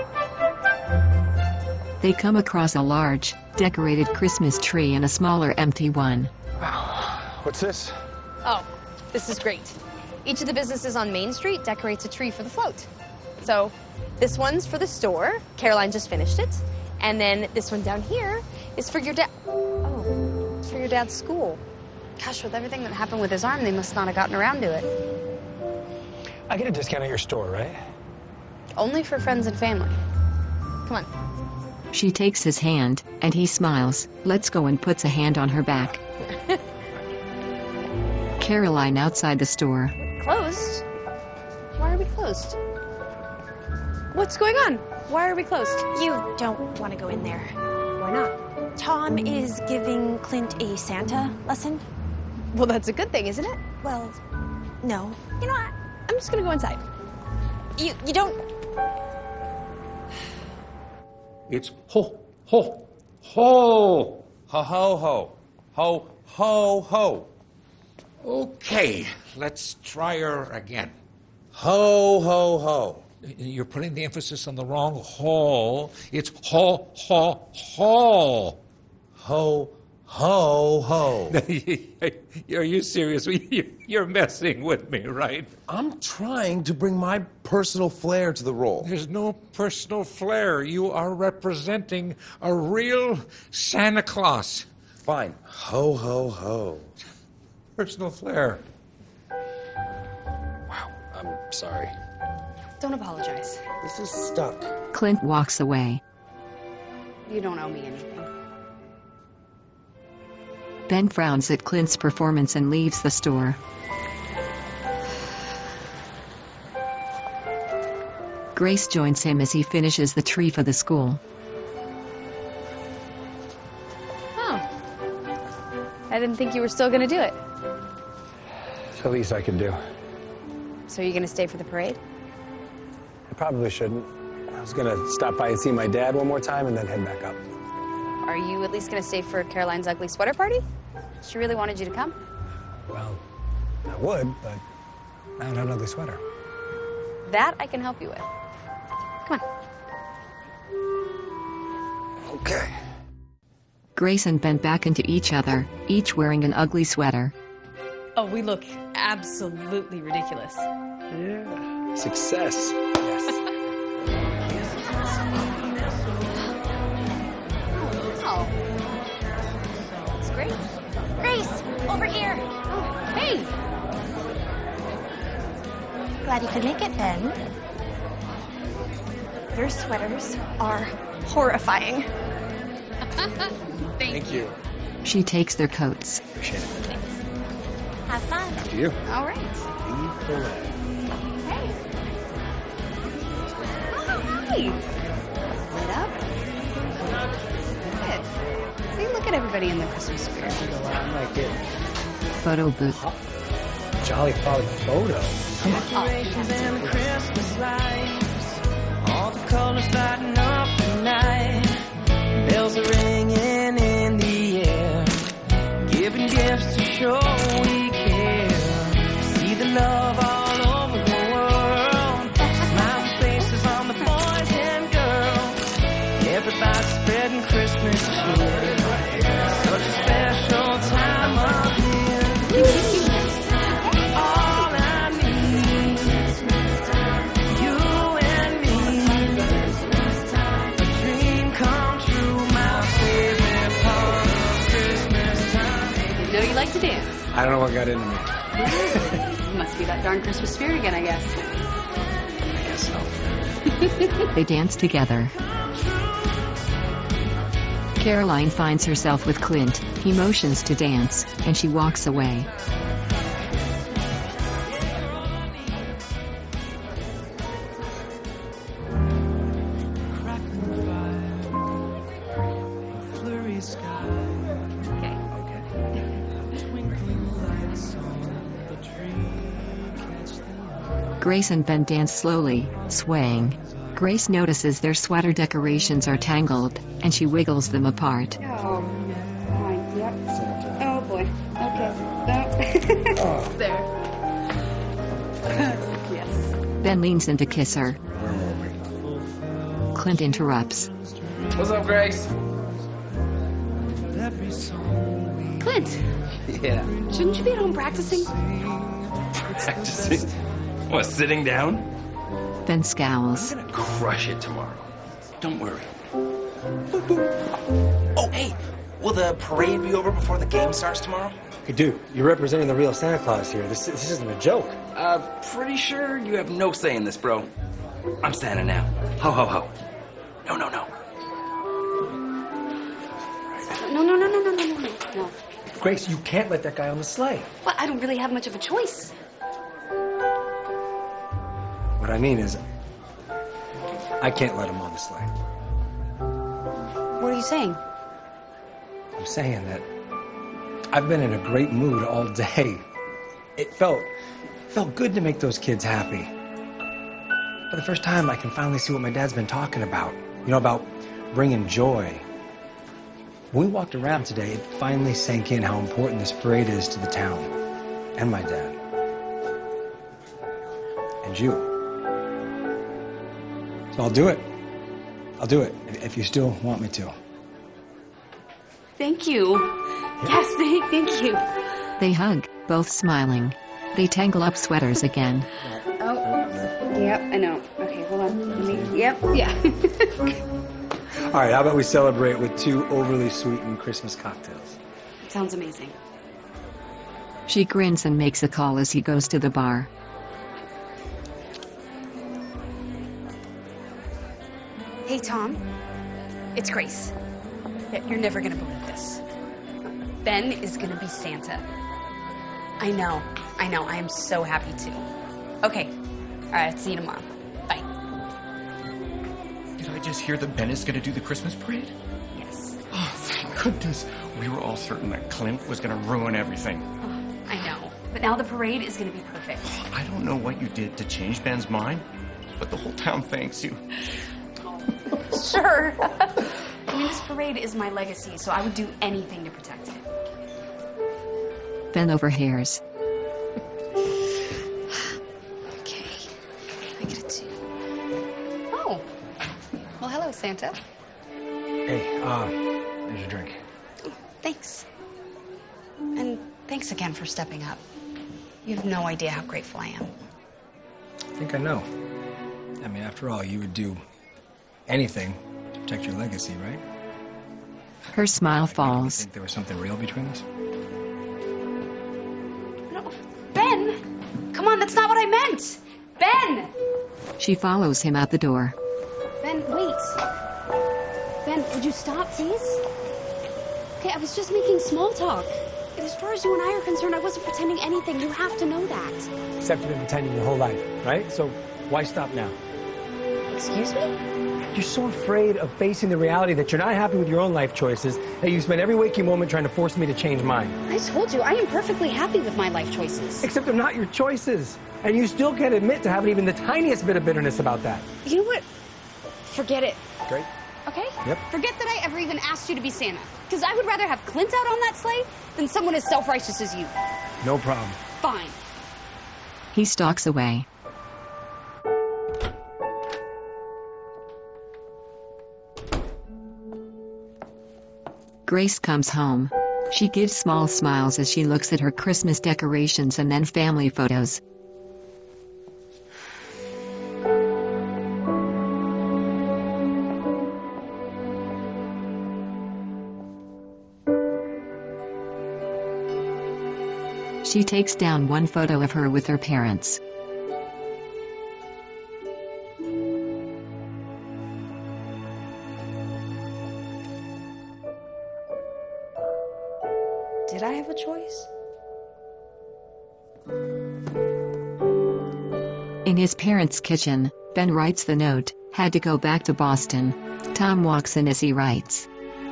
They come across a large, decorated Christmas tree and a smaller empty one. What's this? Oh, this is great. Each of the businesses on Main Street decorates a tree for the float. So, this one's for the store. Caroline just finished it. And then this one down here is for your dad. Oh, it's for your dad's school. Gosh, with everything that happened with his arm, they must not have gotten around to it. I get a discount at your store, right? Only for friends and family. Come on. She takes his hand, and he smiles. Let's go, and puts a hand on her back. Caroline outside the store. Closed? Why are we closed? What's going on? Why are we closed? You don't want to go in there. Why not? Tom is giving Clint a Santa lesson. Well, that's a good thing, isn't it? Well, no. You know what? I'm just gonna go inside. You you don't... It's ho, ho, ho. Ho, ho, ho. Ho, ho, ho. Okay, let's try her again. Ho, ho, ho. You're putting the emphasis on the wrong ho. It's ho, ho, ho. Ho, ho, ho. Are you serious? You're messing with me, right? I'm trying to bring my personal flair to the role. There's no personal flair. You are representing a real Santa Claus. Fine. Ho, ho, ho. Personal flair. Wow, I'm sorry. Don't apologize. This is stuck. Clint walks away. You don't owe me anything. Ben frowns at Clint's performance and leaves the store. Grace joins him as he finishes the tree for the school. Oh. I didn't think you were still gonna do it. It's the least I can do. So you're gonna stay for the parade? I probably shouldn't. I was gonna stop by and see my dad one more time and then head back up. Are you at least gonna stay for Caroline's ugly sweater party? She really wanted you to come? Well, I would, but I don't have an ugly sweater. That I can help you with. Come on. Okay. Grace and Ben back into each other, each wearing an ugly sweater. Oh, we look absolutely ridiculous. Yeah. Success. Yes. Oh. That's great. Grace, over here. Oh, hey. Glad you could make it, Ben. Your sweaters are horrifying. Thank, Thank you. She takes their coats. Appreciate it. Have fun. Thank you. All right. Lead the way. Hey. Oh, hi. Lit up. Good. See, look at everybody in the Christmas spirit. I like it. Photo booth. Jolly Father photo. Come on. And the Christmas lights, all the colors lighting up the night. Bells are ringing in the air, giving gifts to show we care. See the love all over the world, smiling I don't know what got into me. Must be that darn Christmas spirit again, I guess. I guess so. They dance together. Caroline finds herself with Clint. He motions to dance, and she walks away. Grace and Ben dance slowly, swaying. Grace notices their sweater decorations are tangled, and she wiggles them apart. Oh, fine. Yep. Oh boy. Okay. Oh. There. Yes. Ben leans in to kiss her. Clint interrupts. What's up, Grace? Clint, Yeah. shouldn't you be at home practicing? Practicing? What, sitting down? Ben scowls. Crush it tomorrow. Don't worry. Oh, hey, will the parade be over before the game starts tomorrow? Hey, dude, you're representing the real Santa Claus here. This, this isn't a joke. Uh, pretty sure you have no say in this, bro. I'm Santa now. Ho, ho, ho. No, no, no. No, no, no, no, no, no, no, no. No. Grace, you can't let that guy on the sleigh. Well, I don't really have much of a choice. What I mean is, I can't let him on the sleigh. What are you saying? I'm saying that I've been in a great mood all day. It felt, felt good to make those kids happy. For the first time, I can finally see what my dad's been talking about. You know, about bringing joy. When we walked around today, it finally sank in how important this parade is to the town. And my dad. And you. So I'll do it. I'll do it, if you still want me to. Thank you. Yes, thank, thank you. They hug, both smiling. They tangle up sweaters again. Oh, yep, I know. Okay, hold on. Let me, yep, yeah. All right, how about we celebrate with two overly sweetened Christmas cocktails? Sounds amazing. She grins and makes a call as he goes to the bar. Hey, Tom. It's Grace. Yeah, you're never gonna believe this. Ben is gonna be Santa. I know. I know. I am so happy too. Okay. All right. See you tomorrow. Bye. Did I just hear that Ben is going to do the Christmas parade? Yes. Oh, thank goodness. We were all certain that Clint was going to ruin everything. Oh, I know. But now the parade is gonna be perfect. I don't know what you did to change Ben's mind, but the whole town thanks you. Sure. I mean, this parade is my legacy, so I would do anything to protect it. Ben overhears. Okay. I get it too. Oh. Well, hello, Santa. Hey, uh, there's your drink. Thanks. And thanks again for stepping up. You have no idea how grateful I am. I think I know. I mean, after all, you would do anything to protect your legacy, right? Her smile You falls. think there was something real between us? No. Ben! Come on, that's not what I meant! Ben! She follows him out the door. Ben, wait. Ben, would you stop, please? Okay, I was just making small talk. As far as you and I are concerned, I wasn't pretending anything. You have to know that. Except you've been pretending your whole life, right? So why stop now? Excuse me? You're so afraid of facing the reality that you're not happy with your own life choices, that you spend every waking moment trying to force me to change mine. I told you, I am perfectly happy with my life choices. Except they're not your choices. And you still can't admit to having even the tiniest bit of bitterness about that. You know what? Forget it. Great. Okay? Yep. Forget that I ever even asked you to be Santa. Because I would rather have Clint out on that sleigh than someone as self-righteous as you. No problem. Fine. He stalks away. Grace comes home. She gives small smiles as she looks at her Christmas decorations and then family photos. She takes down one photo of her with her parents. Did I have a choice? In his parents' kitchen, Ben writes the note, "Had to go back to Boston." Tom walks in as he writes.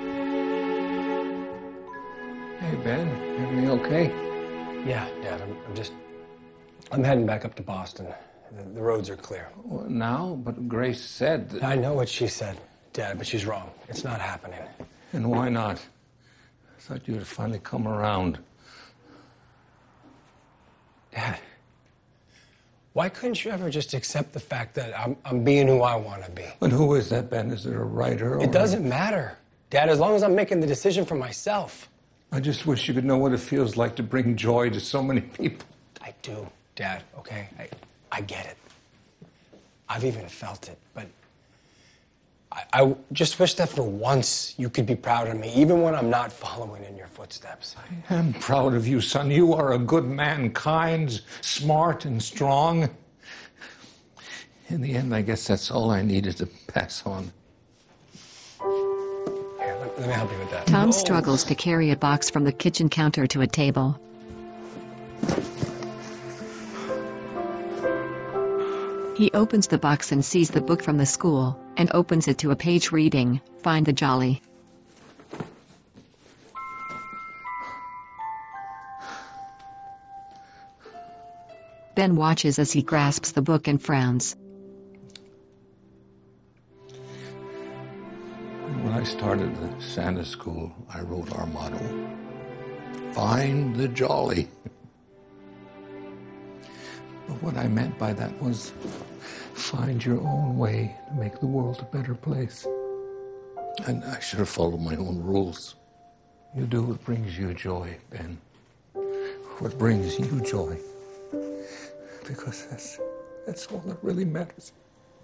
Hey, Ben, everything okay? Yeah, Dad, I'm, I'm just... I'm heading back up to Boston. The, the roads are clear. Well, now? But Grace said that... I know what she said, Dad, but she's wrong. It's not happening. And why not? I thought you had finally come around. Dad, why couldn't you ever just accept the fact that I'm, I'm being who I want to be? And who is that, Ben? Is it a writer or... It doesn't matter, Dad, as long as I'm making the decision for myself. I just wish you could know what it feels like to bring joy to so many people. I do, Dad, okay? I, I get it. I've even felt it, but I, I just wish that for once you could be proud of me, even when I'm not following in your footsteps. I am proud of you, son. You are a good man, kind, smart, and strong. In the end, I guess that's all I needed to pass on. Here, let, let me help you with that. Tom Oh. struggles to carry a box from the kitchen counter to a table. He opens the box and sees the book from the school, and opens it to a page reading, "Find the Jolly." Ben watches as he grasps the book and frowns. When I started the Santa school, I wrote our motto, "Find the Jolly." But what I meant by that was, find your own way to make the world a better place. And I should have followed my own rules. You do what brings you joy, Ben. What brings you joy. Because that's, that's all that really matters.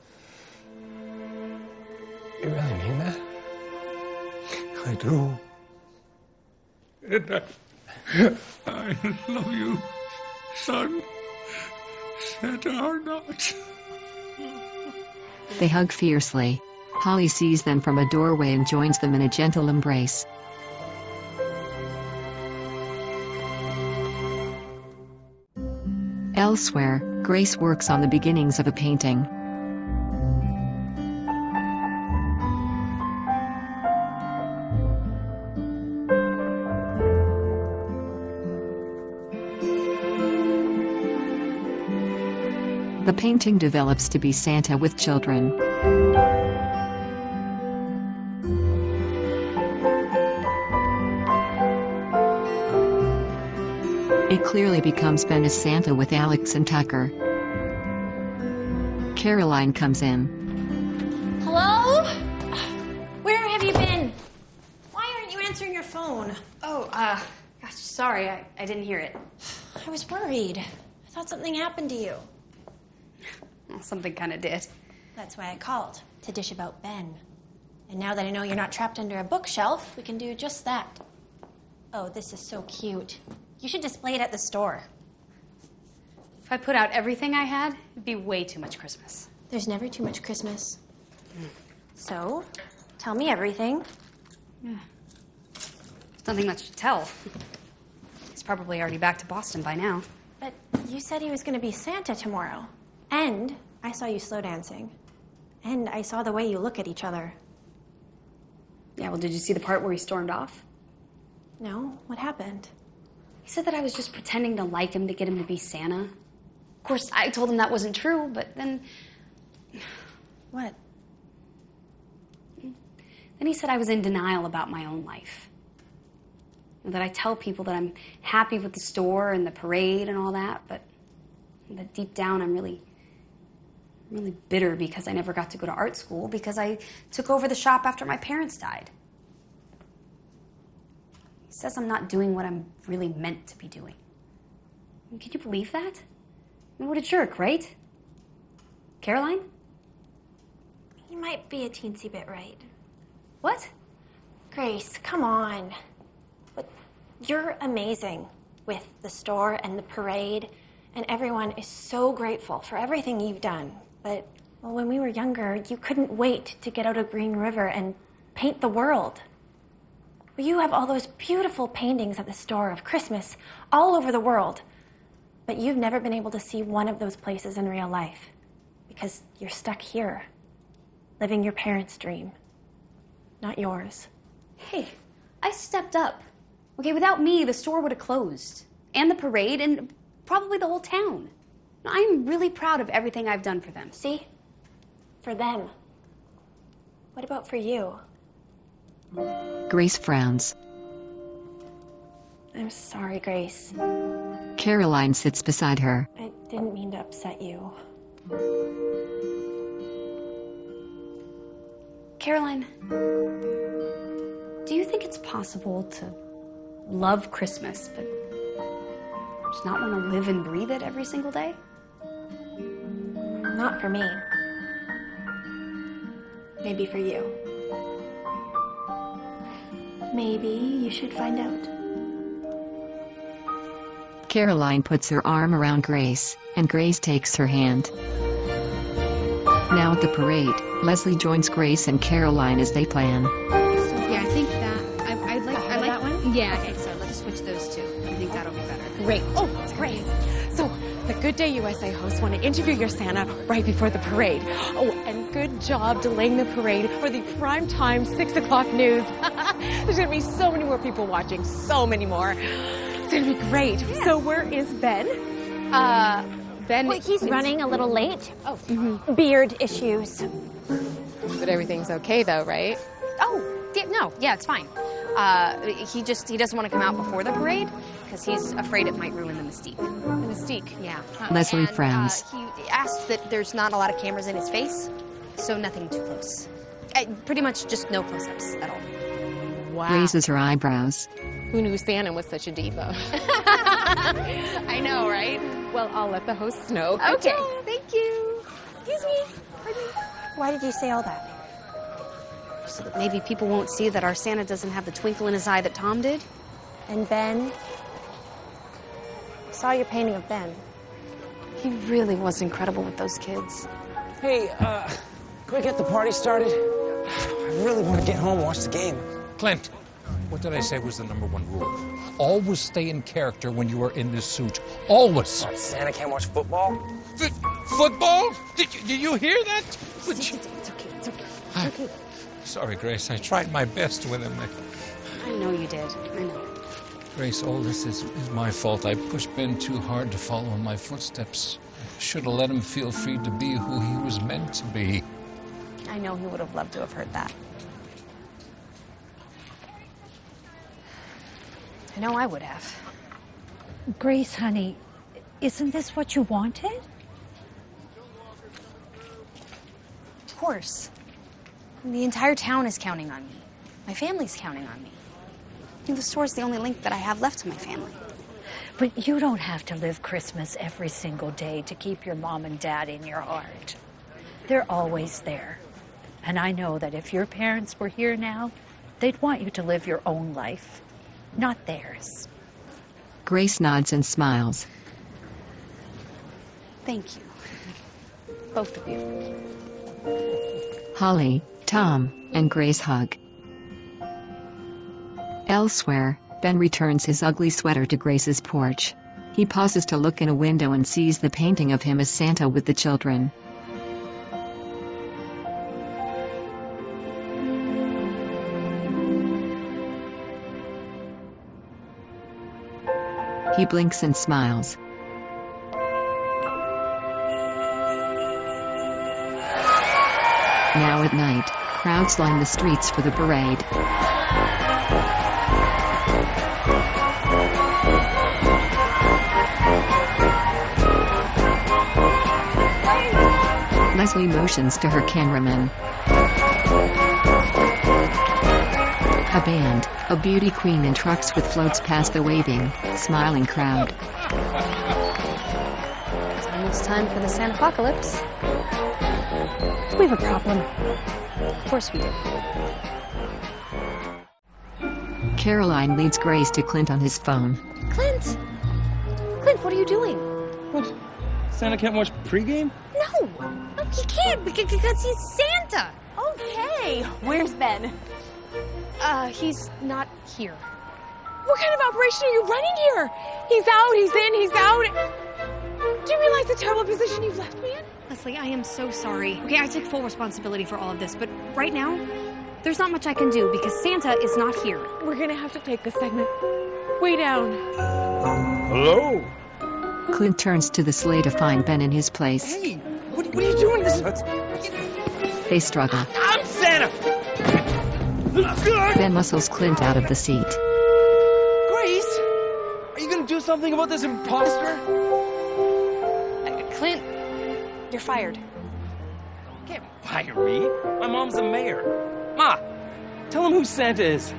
You really mean that? I do. And I, I love you, son. Santa or not. They hug fiercely. Holly sees them from a doorway and joins them in a gentle embrace. Elsewhere, Grace works on the beginnings of a painting. The painting develops to be Santa with children. It clearly becomes Ben as Santa with Alex and Tucker. Caroline comes in. Hello? Where have you been? Why aren't you answering your phone? Oh, uh, gosh, sorry, I, I didn't hear it. I was worried. I thought something happened to you. Well, something kind of did. That's why I called, to dish about Ben. And now that I know you're not trapped under a bookshelf, we can do just that. Oh, this is so cute. You should display it at the store. If I put out everything I had, it'd be way too much Christmas. There's never too much Christmas. Mm. So, tell me everything. Yeah. There's nothing much to tell. He's probably already back to Boston by now. But you said he was going to be Santa tomorrow. And I saw you slow dancing. And I saw the way you look at each other. Yeah, well, did you see the part where he stormed off? No? What happened? He said that I was just pretending to like him to get him to be Santa. Of course, I told him that wasn't true, but then... What? Then he said I was in denial about my own life. And that I tell people that I'm happy with the store and the parade and all that, but that deep down I'm really, really bitter because I never got to go to art school because I took over the shop after my parents died. He says I'm not doing what I'm really meant to be doing. I mean, can you believe that? I mean, what a jerk, right? Caroline? He might be a teensy bit right. What? Grace, come on. But you're amazing. with the store and the parade, and everyone is so grateful for everything you've done. But, well, when we were younger, you couldn't wait to get out of Green River and paint the world. Well, you have all those beautiful paintings at the store of Christmas all over the world, but you've never been able to see one of those places in real life because you're stuck here, living your parents' dream, not yours. Hey, I stepped up. Okay, without me, the store would have closed. And the parade, and probably the whole town. I'm really proud of everything I've done for them. See? For them. What about for you? Grace frowns. I'm sorry, Grace. Caroline sits beside her. I didn't mean to upset you. Caroline, do you think it's possible to love Christmas, but just not want to live and breathe it every single day? Not for me. Maybe for you. Maybe you should find out. Caroline puts her arm around Grace, and Grace takes her hand. Now at the parade, Leslie joins Grace and Caroline as they plan. Yeah, I think that I, I'd like. I like that one. Yeah. Okay, so let's switch those two. I think that'll be better. Great. Oh, Grace. So, the Good Day U S A hosts want to interview your Santa right before the parade. Oh, and good job delaying the parade for the prime time six o'clock news. There's going to be so many more people watching, so many more. It's going to be great. Yeah. So, where is Ben? Uh, Ben... Well, he's running a little late. Oh. Mm-hmm. Beard issues. But everything's okay, though, right? Oh, yeah, no, yeah, it's fine. Uh, he just, he doesn't want to come out before the parade because he's afraid it might ruin the mystique. The mystique, yeah. Leslie and, frowns. Uh, he asked that there's not a lot of cameras in his face, so nothing too close. Uh, pretty much just no close-ups at all. Wow. Raises her eyebrows. Who knew Santa was such a diva? I know, right? Well, I'll let the hosts know. Good Okay, job. thank you. Excuse me. Why did you say all that? So that maybe people won't see that our Santa doesn't have the twinkle in his eye that Tom did. And Ben? Saw your painting of Ben. He really was incredible with those kids. Hey, uh, can we get the party started? I really want to get home and watch the game. Clint, what did I say was the number one rule? Always stay in character when you are in this suit. Always. What, Santa can't watch football? F football? Did you, did you hear that? It's okay, it's okay, it's okay. It's okay. Sorry, Grace. I tried my best with him. I know you did. I know. Grace, all this is, is my fault. I pushed Ben too hard to follow in my footsteps. I should have let him feel free to be who he was meant to be. I know he would have loved to have heard that. I know I would have. Grace, honey, isn't this what you wanted? Of course. The entire town is counting on me. My family's counting on me. The store's the only link that I have left to my family. But you don't have to live Christmas every single day to keep your mom and dad in your heart. They're always there. And I know that if your parents were here now, they'd want you to live your own life, not theirs. Grace nods and smiles. Thank you. Both of you. Holly, Tom, and Grace hug. Elsewhere, Ben returns his ugly sweater to Grace's porch. He pauses to look in a window and sees the painting of him as Santa with the children. He blinks and smiles. Now at night, crowds line the streets for the parade. Leslie motions to her cameraman. A band, a beauty queen in trucks with floats past the waving, smiling crowd. It's almost time for the Santa-apocalypse. We have a problem. Of course we do. Caroline leads Grace to Clint on his phone. Clint, Clint, what are you doing? What? Santa can't watch pregame? No, no, he can't because because he's Santa. Okay, where's Ben? Uh, he's not here. What kind of operation are you running here? He's out, he's in, he's out. Do you realize the terrible position you've left me in? Leslie, I am so sorry. Okay, I take full responsibility for all of this, but right now, there's not much I can do because Santa is not here. We're gonna have to take this segment way down. Hello? Clint turns to the sleigh to find Ben in his place. Hey, what, what are you doing? This. They struggle. I'm Santa. Ben muscles Clint out of the seat. Grace, are you gonna do something about this imposter? Uh, Clint, you're fired. Can't fire me. My mom's the mayor. Ma, tell him who Santa is.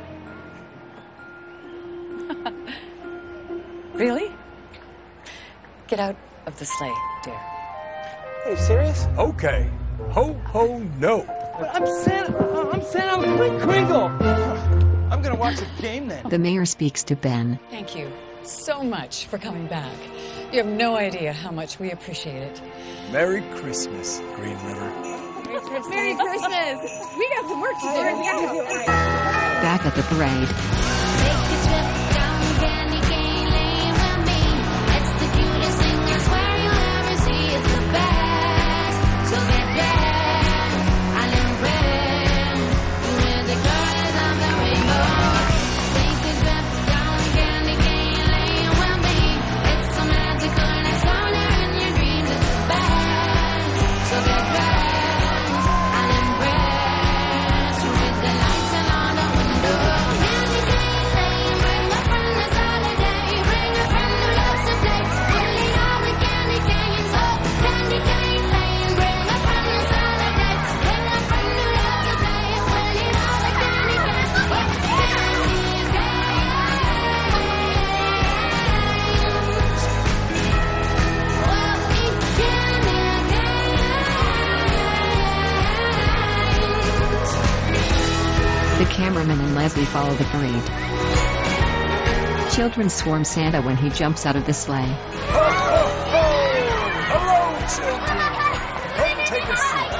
Really? Get out of the sleigh, dear. Are you serious? Okay. Ho, ho, no. But I'm Santa. I'm Santa. I'm Clint Kringle. I'm gonna watch the game then. The mayor speaks to Ben. Thank you so much for coming back. You have no idea how much we appreciate it. Merry Christmas, Green River. Merry Christmas. Merry Christmas. We got some work to do. We got to do it. Back at the parade. The cameraman and Leslie follow the parade. Children swarm Santa when he jumps out of the sleigh. Ho, ho, ho! Hello, children! Come take a seat.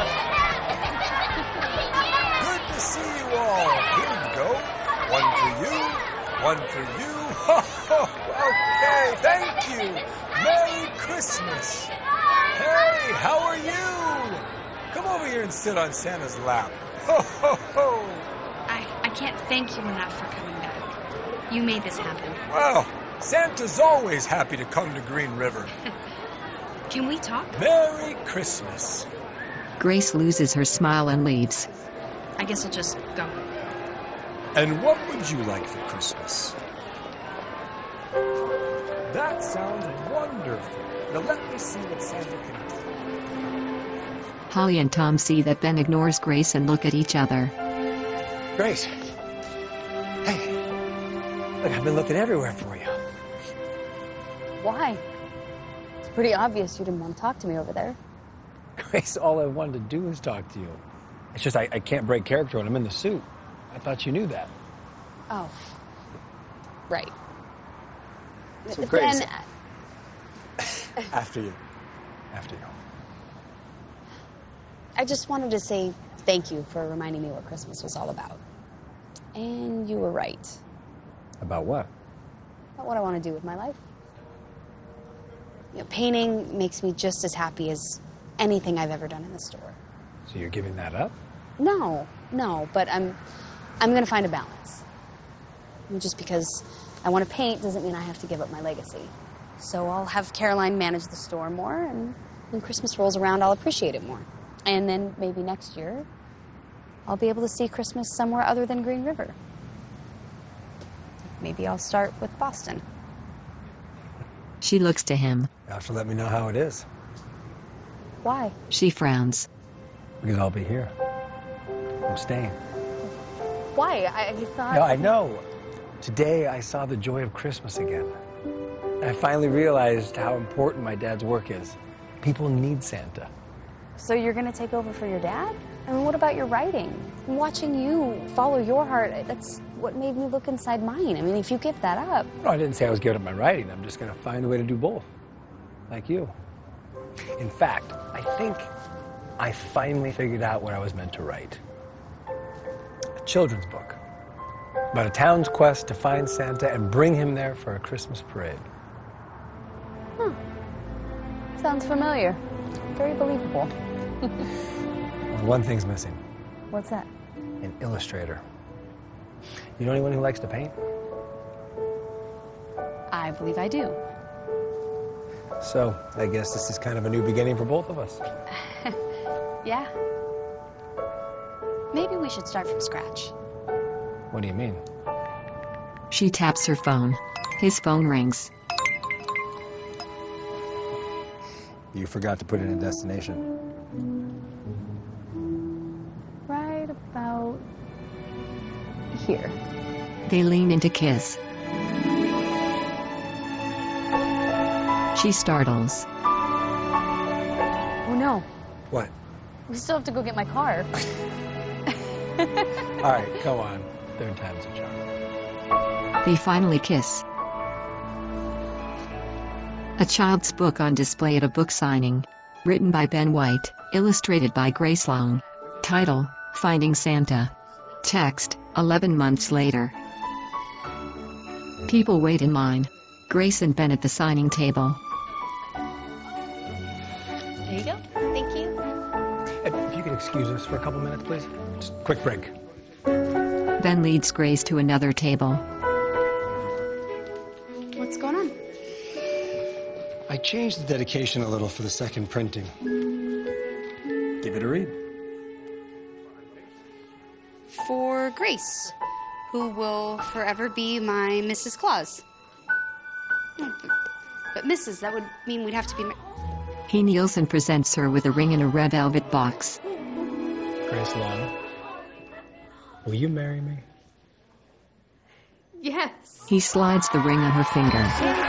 Good to see you all. Here you go. One for you, one for you. Ho, ho, okay, thank you. Merry Christmas. Hey, how are you? Come over here and sit on Santa's lap. Ho, ho, ho! I, I can't thank you enough for coming back. You made this happen. Well, Santa's always happy to come to Green River. Can we talk? Merry Christmas. Grace loses her smile and leaves. I guess I'll just go. And what would you like for Christmas? That sounds wonderful. Now let me see what Santa can do. Holly and Tom see that Ben ignores Grace and look at each other. Grace. Hey. Look, I've been looking everywhere for you. Why? It's pretty obvious you didn't want to talk to me over there. Grace, all I wanted to do was talk to you. It's just I, I can't break character when I'm in the suit. I thought you knew that. Oh. Right. So, Grace. Then, After you. After you. I just wanted to say thank you for reminding me what Christmas was all about. And you were right. About what? About what I want to do with my life. You know, painting makes me just as happy as anything I've ever done in the store. So you're giving that up? No, no, but I'm I'm going to find a balance. And just because I want to paint doesn't mean I have to give up my legacy. So I'll have Caroline manage the store more, and when Christmas rolls around, I'll appreciate it more. And then maybe next year, I'll be able to see Christmas somewhere other than Green River. Maybe I'll start with Boston. She looks to him. You'll have to let me know how it is. Why? She frowns. Because I'll be here. I'm staying. Why? I, I thought... No, I know. Today I saw the joy of Christmas again. I finally realized how important my dad's work is. People need Santa. So you're gonna take over for your dad? I mean, what about your writing? Watching you follow your heart, that's what made me look inside mine. I mean, if you give that up... No, I didn't say I was giving up my writing. I'm just going to find a way to do both, like you. In fact, I think I finally figured out what I was meant to write. A children's book about a town's quest to find Santa and bring him there for a Christmas parade. Huh. Sounds familiar. Very believable. Well, one thing's missing. What's that? An illustrator. You know anyone who likes to paint? I believe I do. So, I guess this is kind of a new beginning for both of us. Yeah. Maybe we should start from scratch. What do you mean? She taps her phone. His phone rings. You forgot to put in a destination. Right about here. They lean in to kiss. She startles. Oh no. What? We still have to go get my car. All right, come on. Third time's a charm. They finally kiss. A child's book on display at a book signing. Written by Ben White, illustrated by Grace Long. Title, Finding Santa. Text, eleven months later. People wait in line. Grace and Ben at the signing table. There you go. Thank you. If you could excuse us for a couple minutes, please. Just a quick break. Ben leads Grace to another table. What's going on? I changed the dedication a little for the second printing. Give it a read. For Grace, who will forever be my Missus Claus. But Missus, that would mean we'd have to be... Ma- He kneels and presents her with a ring in a red velvet box. Grace Long, will you marry me? Yes. He slides the ring on her finger.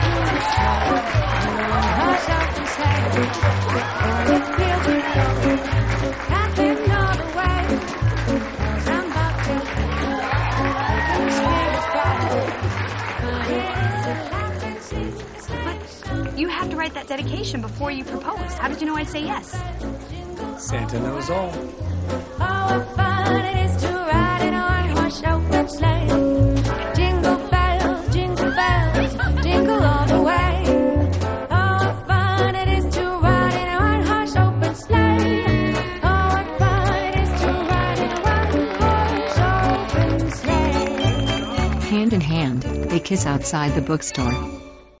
But you have to write that dedication before you propose. How did you know I'd say yes? Santa knows all. Oh, what fun it is to ride in a one-horse open sleigh. Jingle bells, jingle bells, jingle all the way. Oh, what fun it is to ride in a one-horse open sleigh. Oh, what fun it is to ride in a one-horse open sleigh. Hand in hand, they kiss outside the bookstore.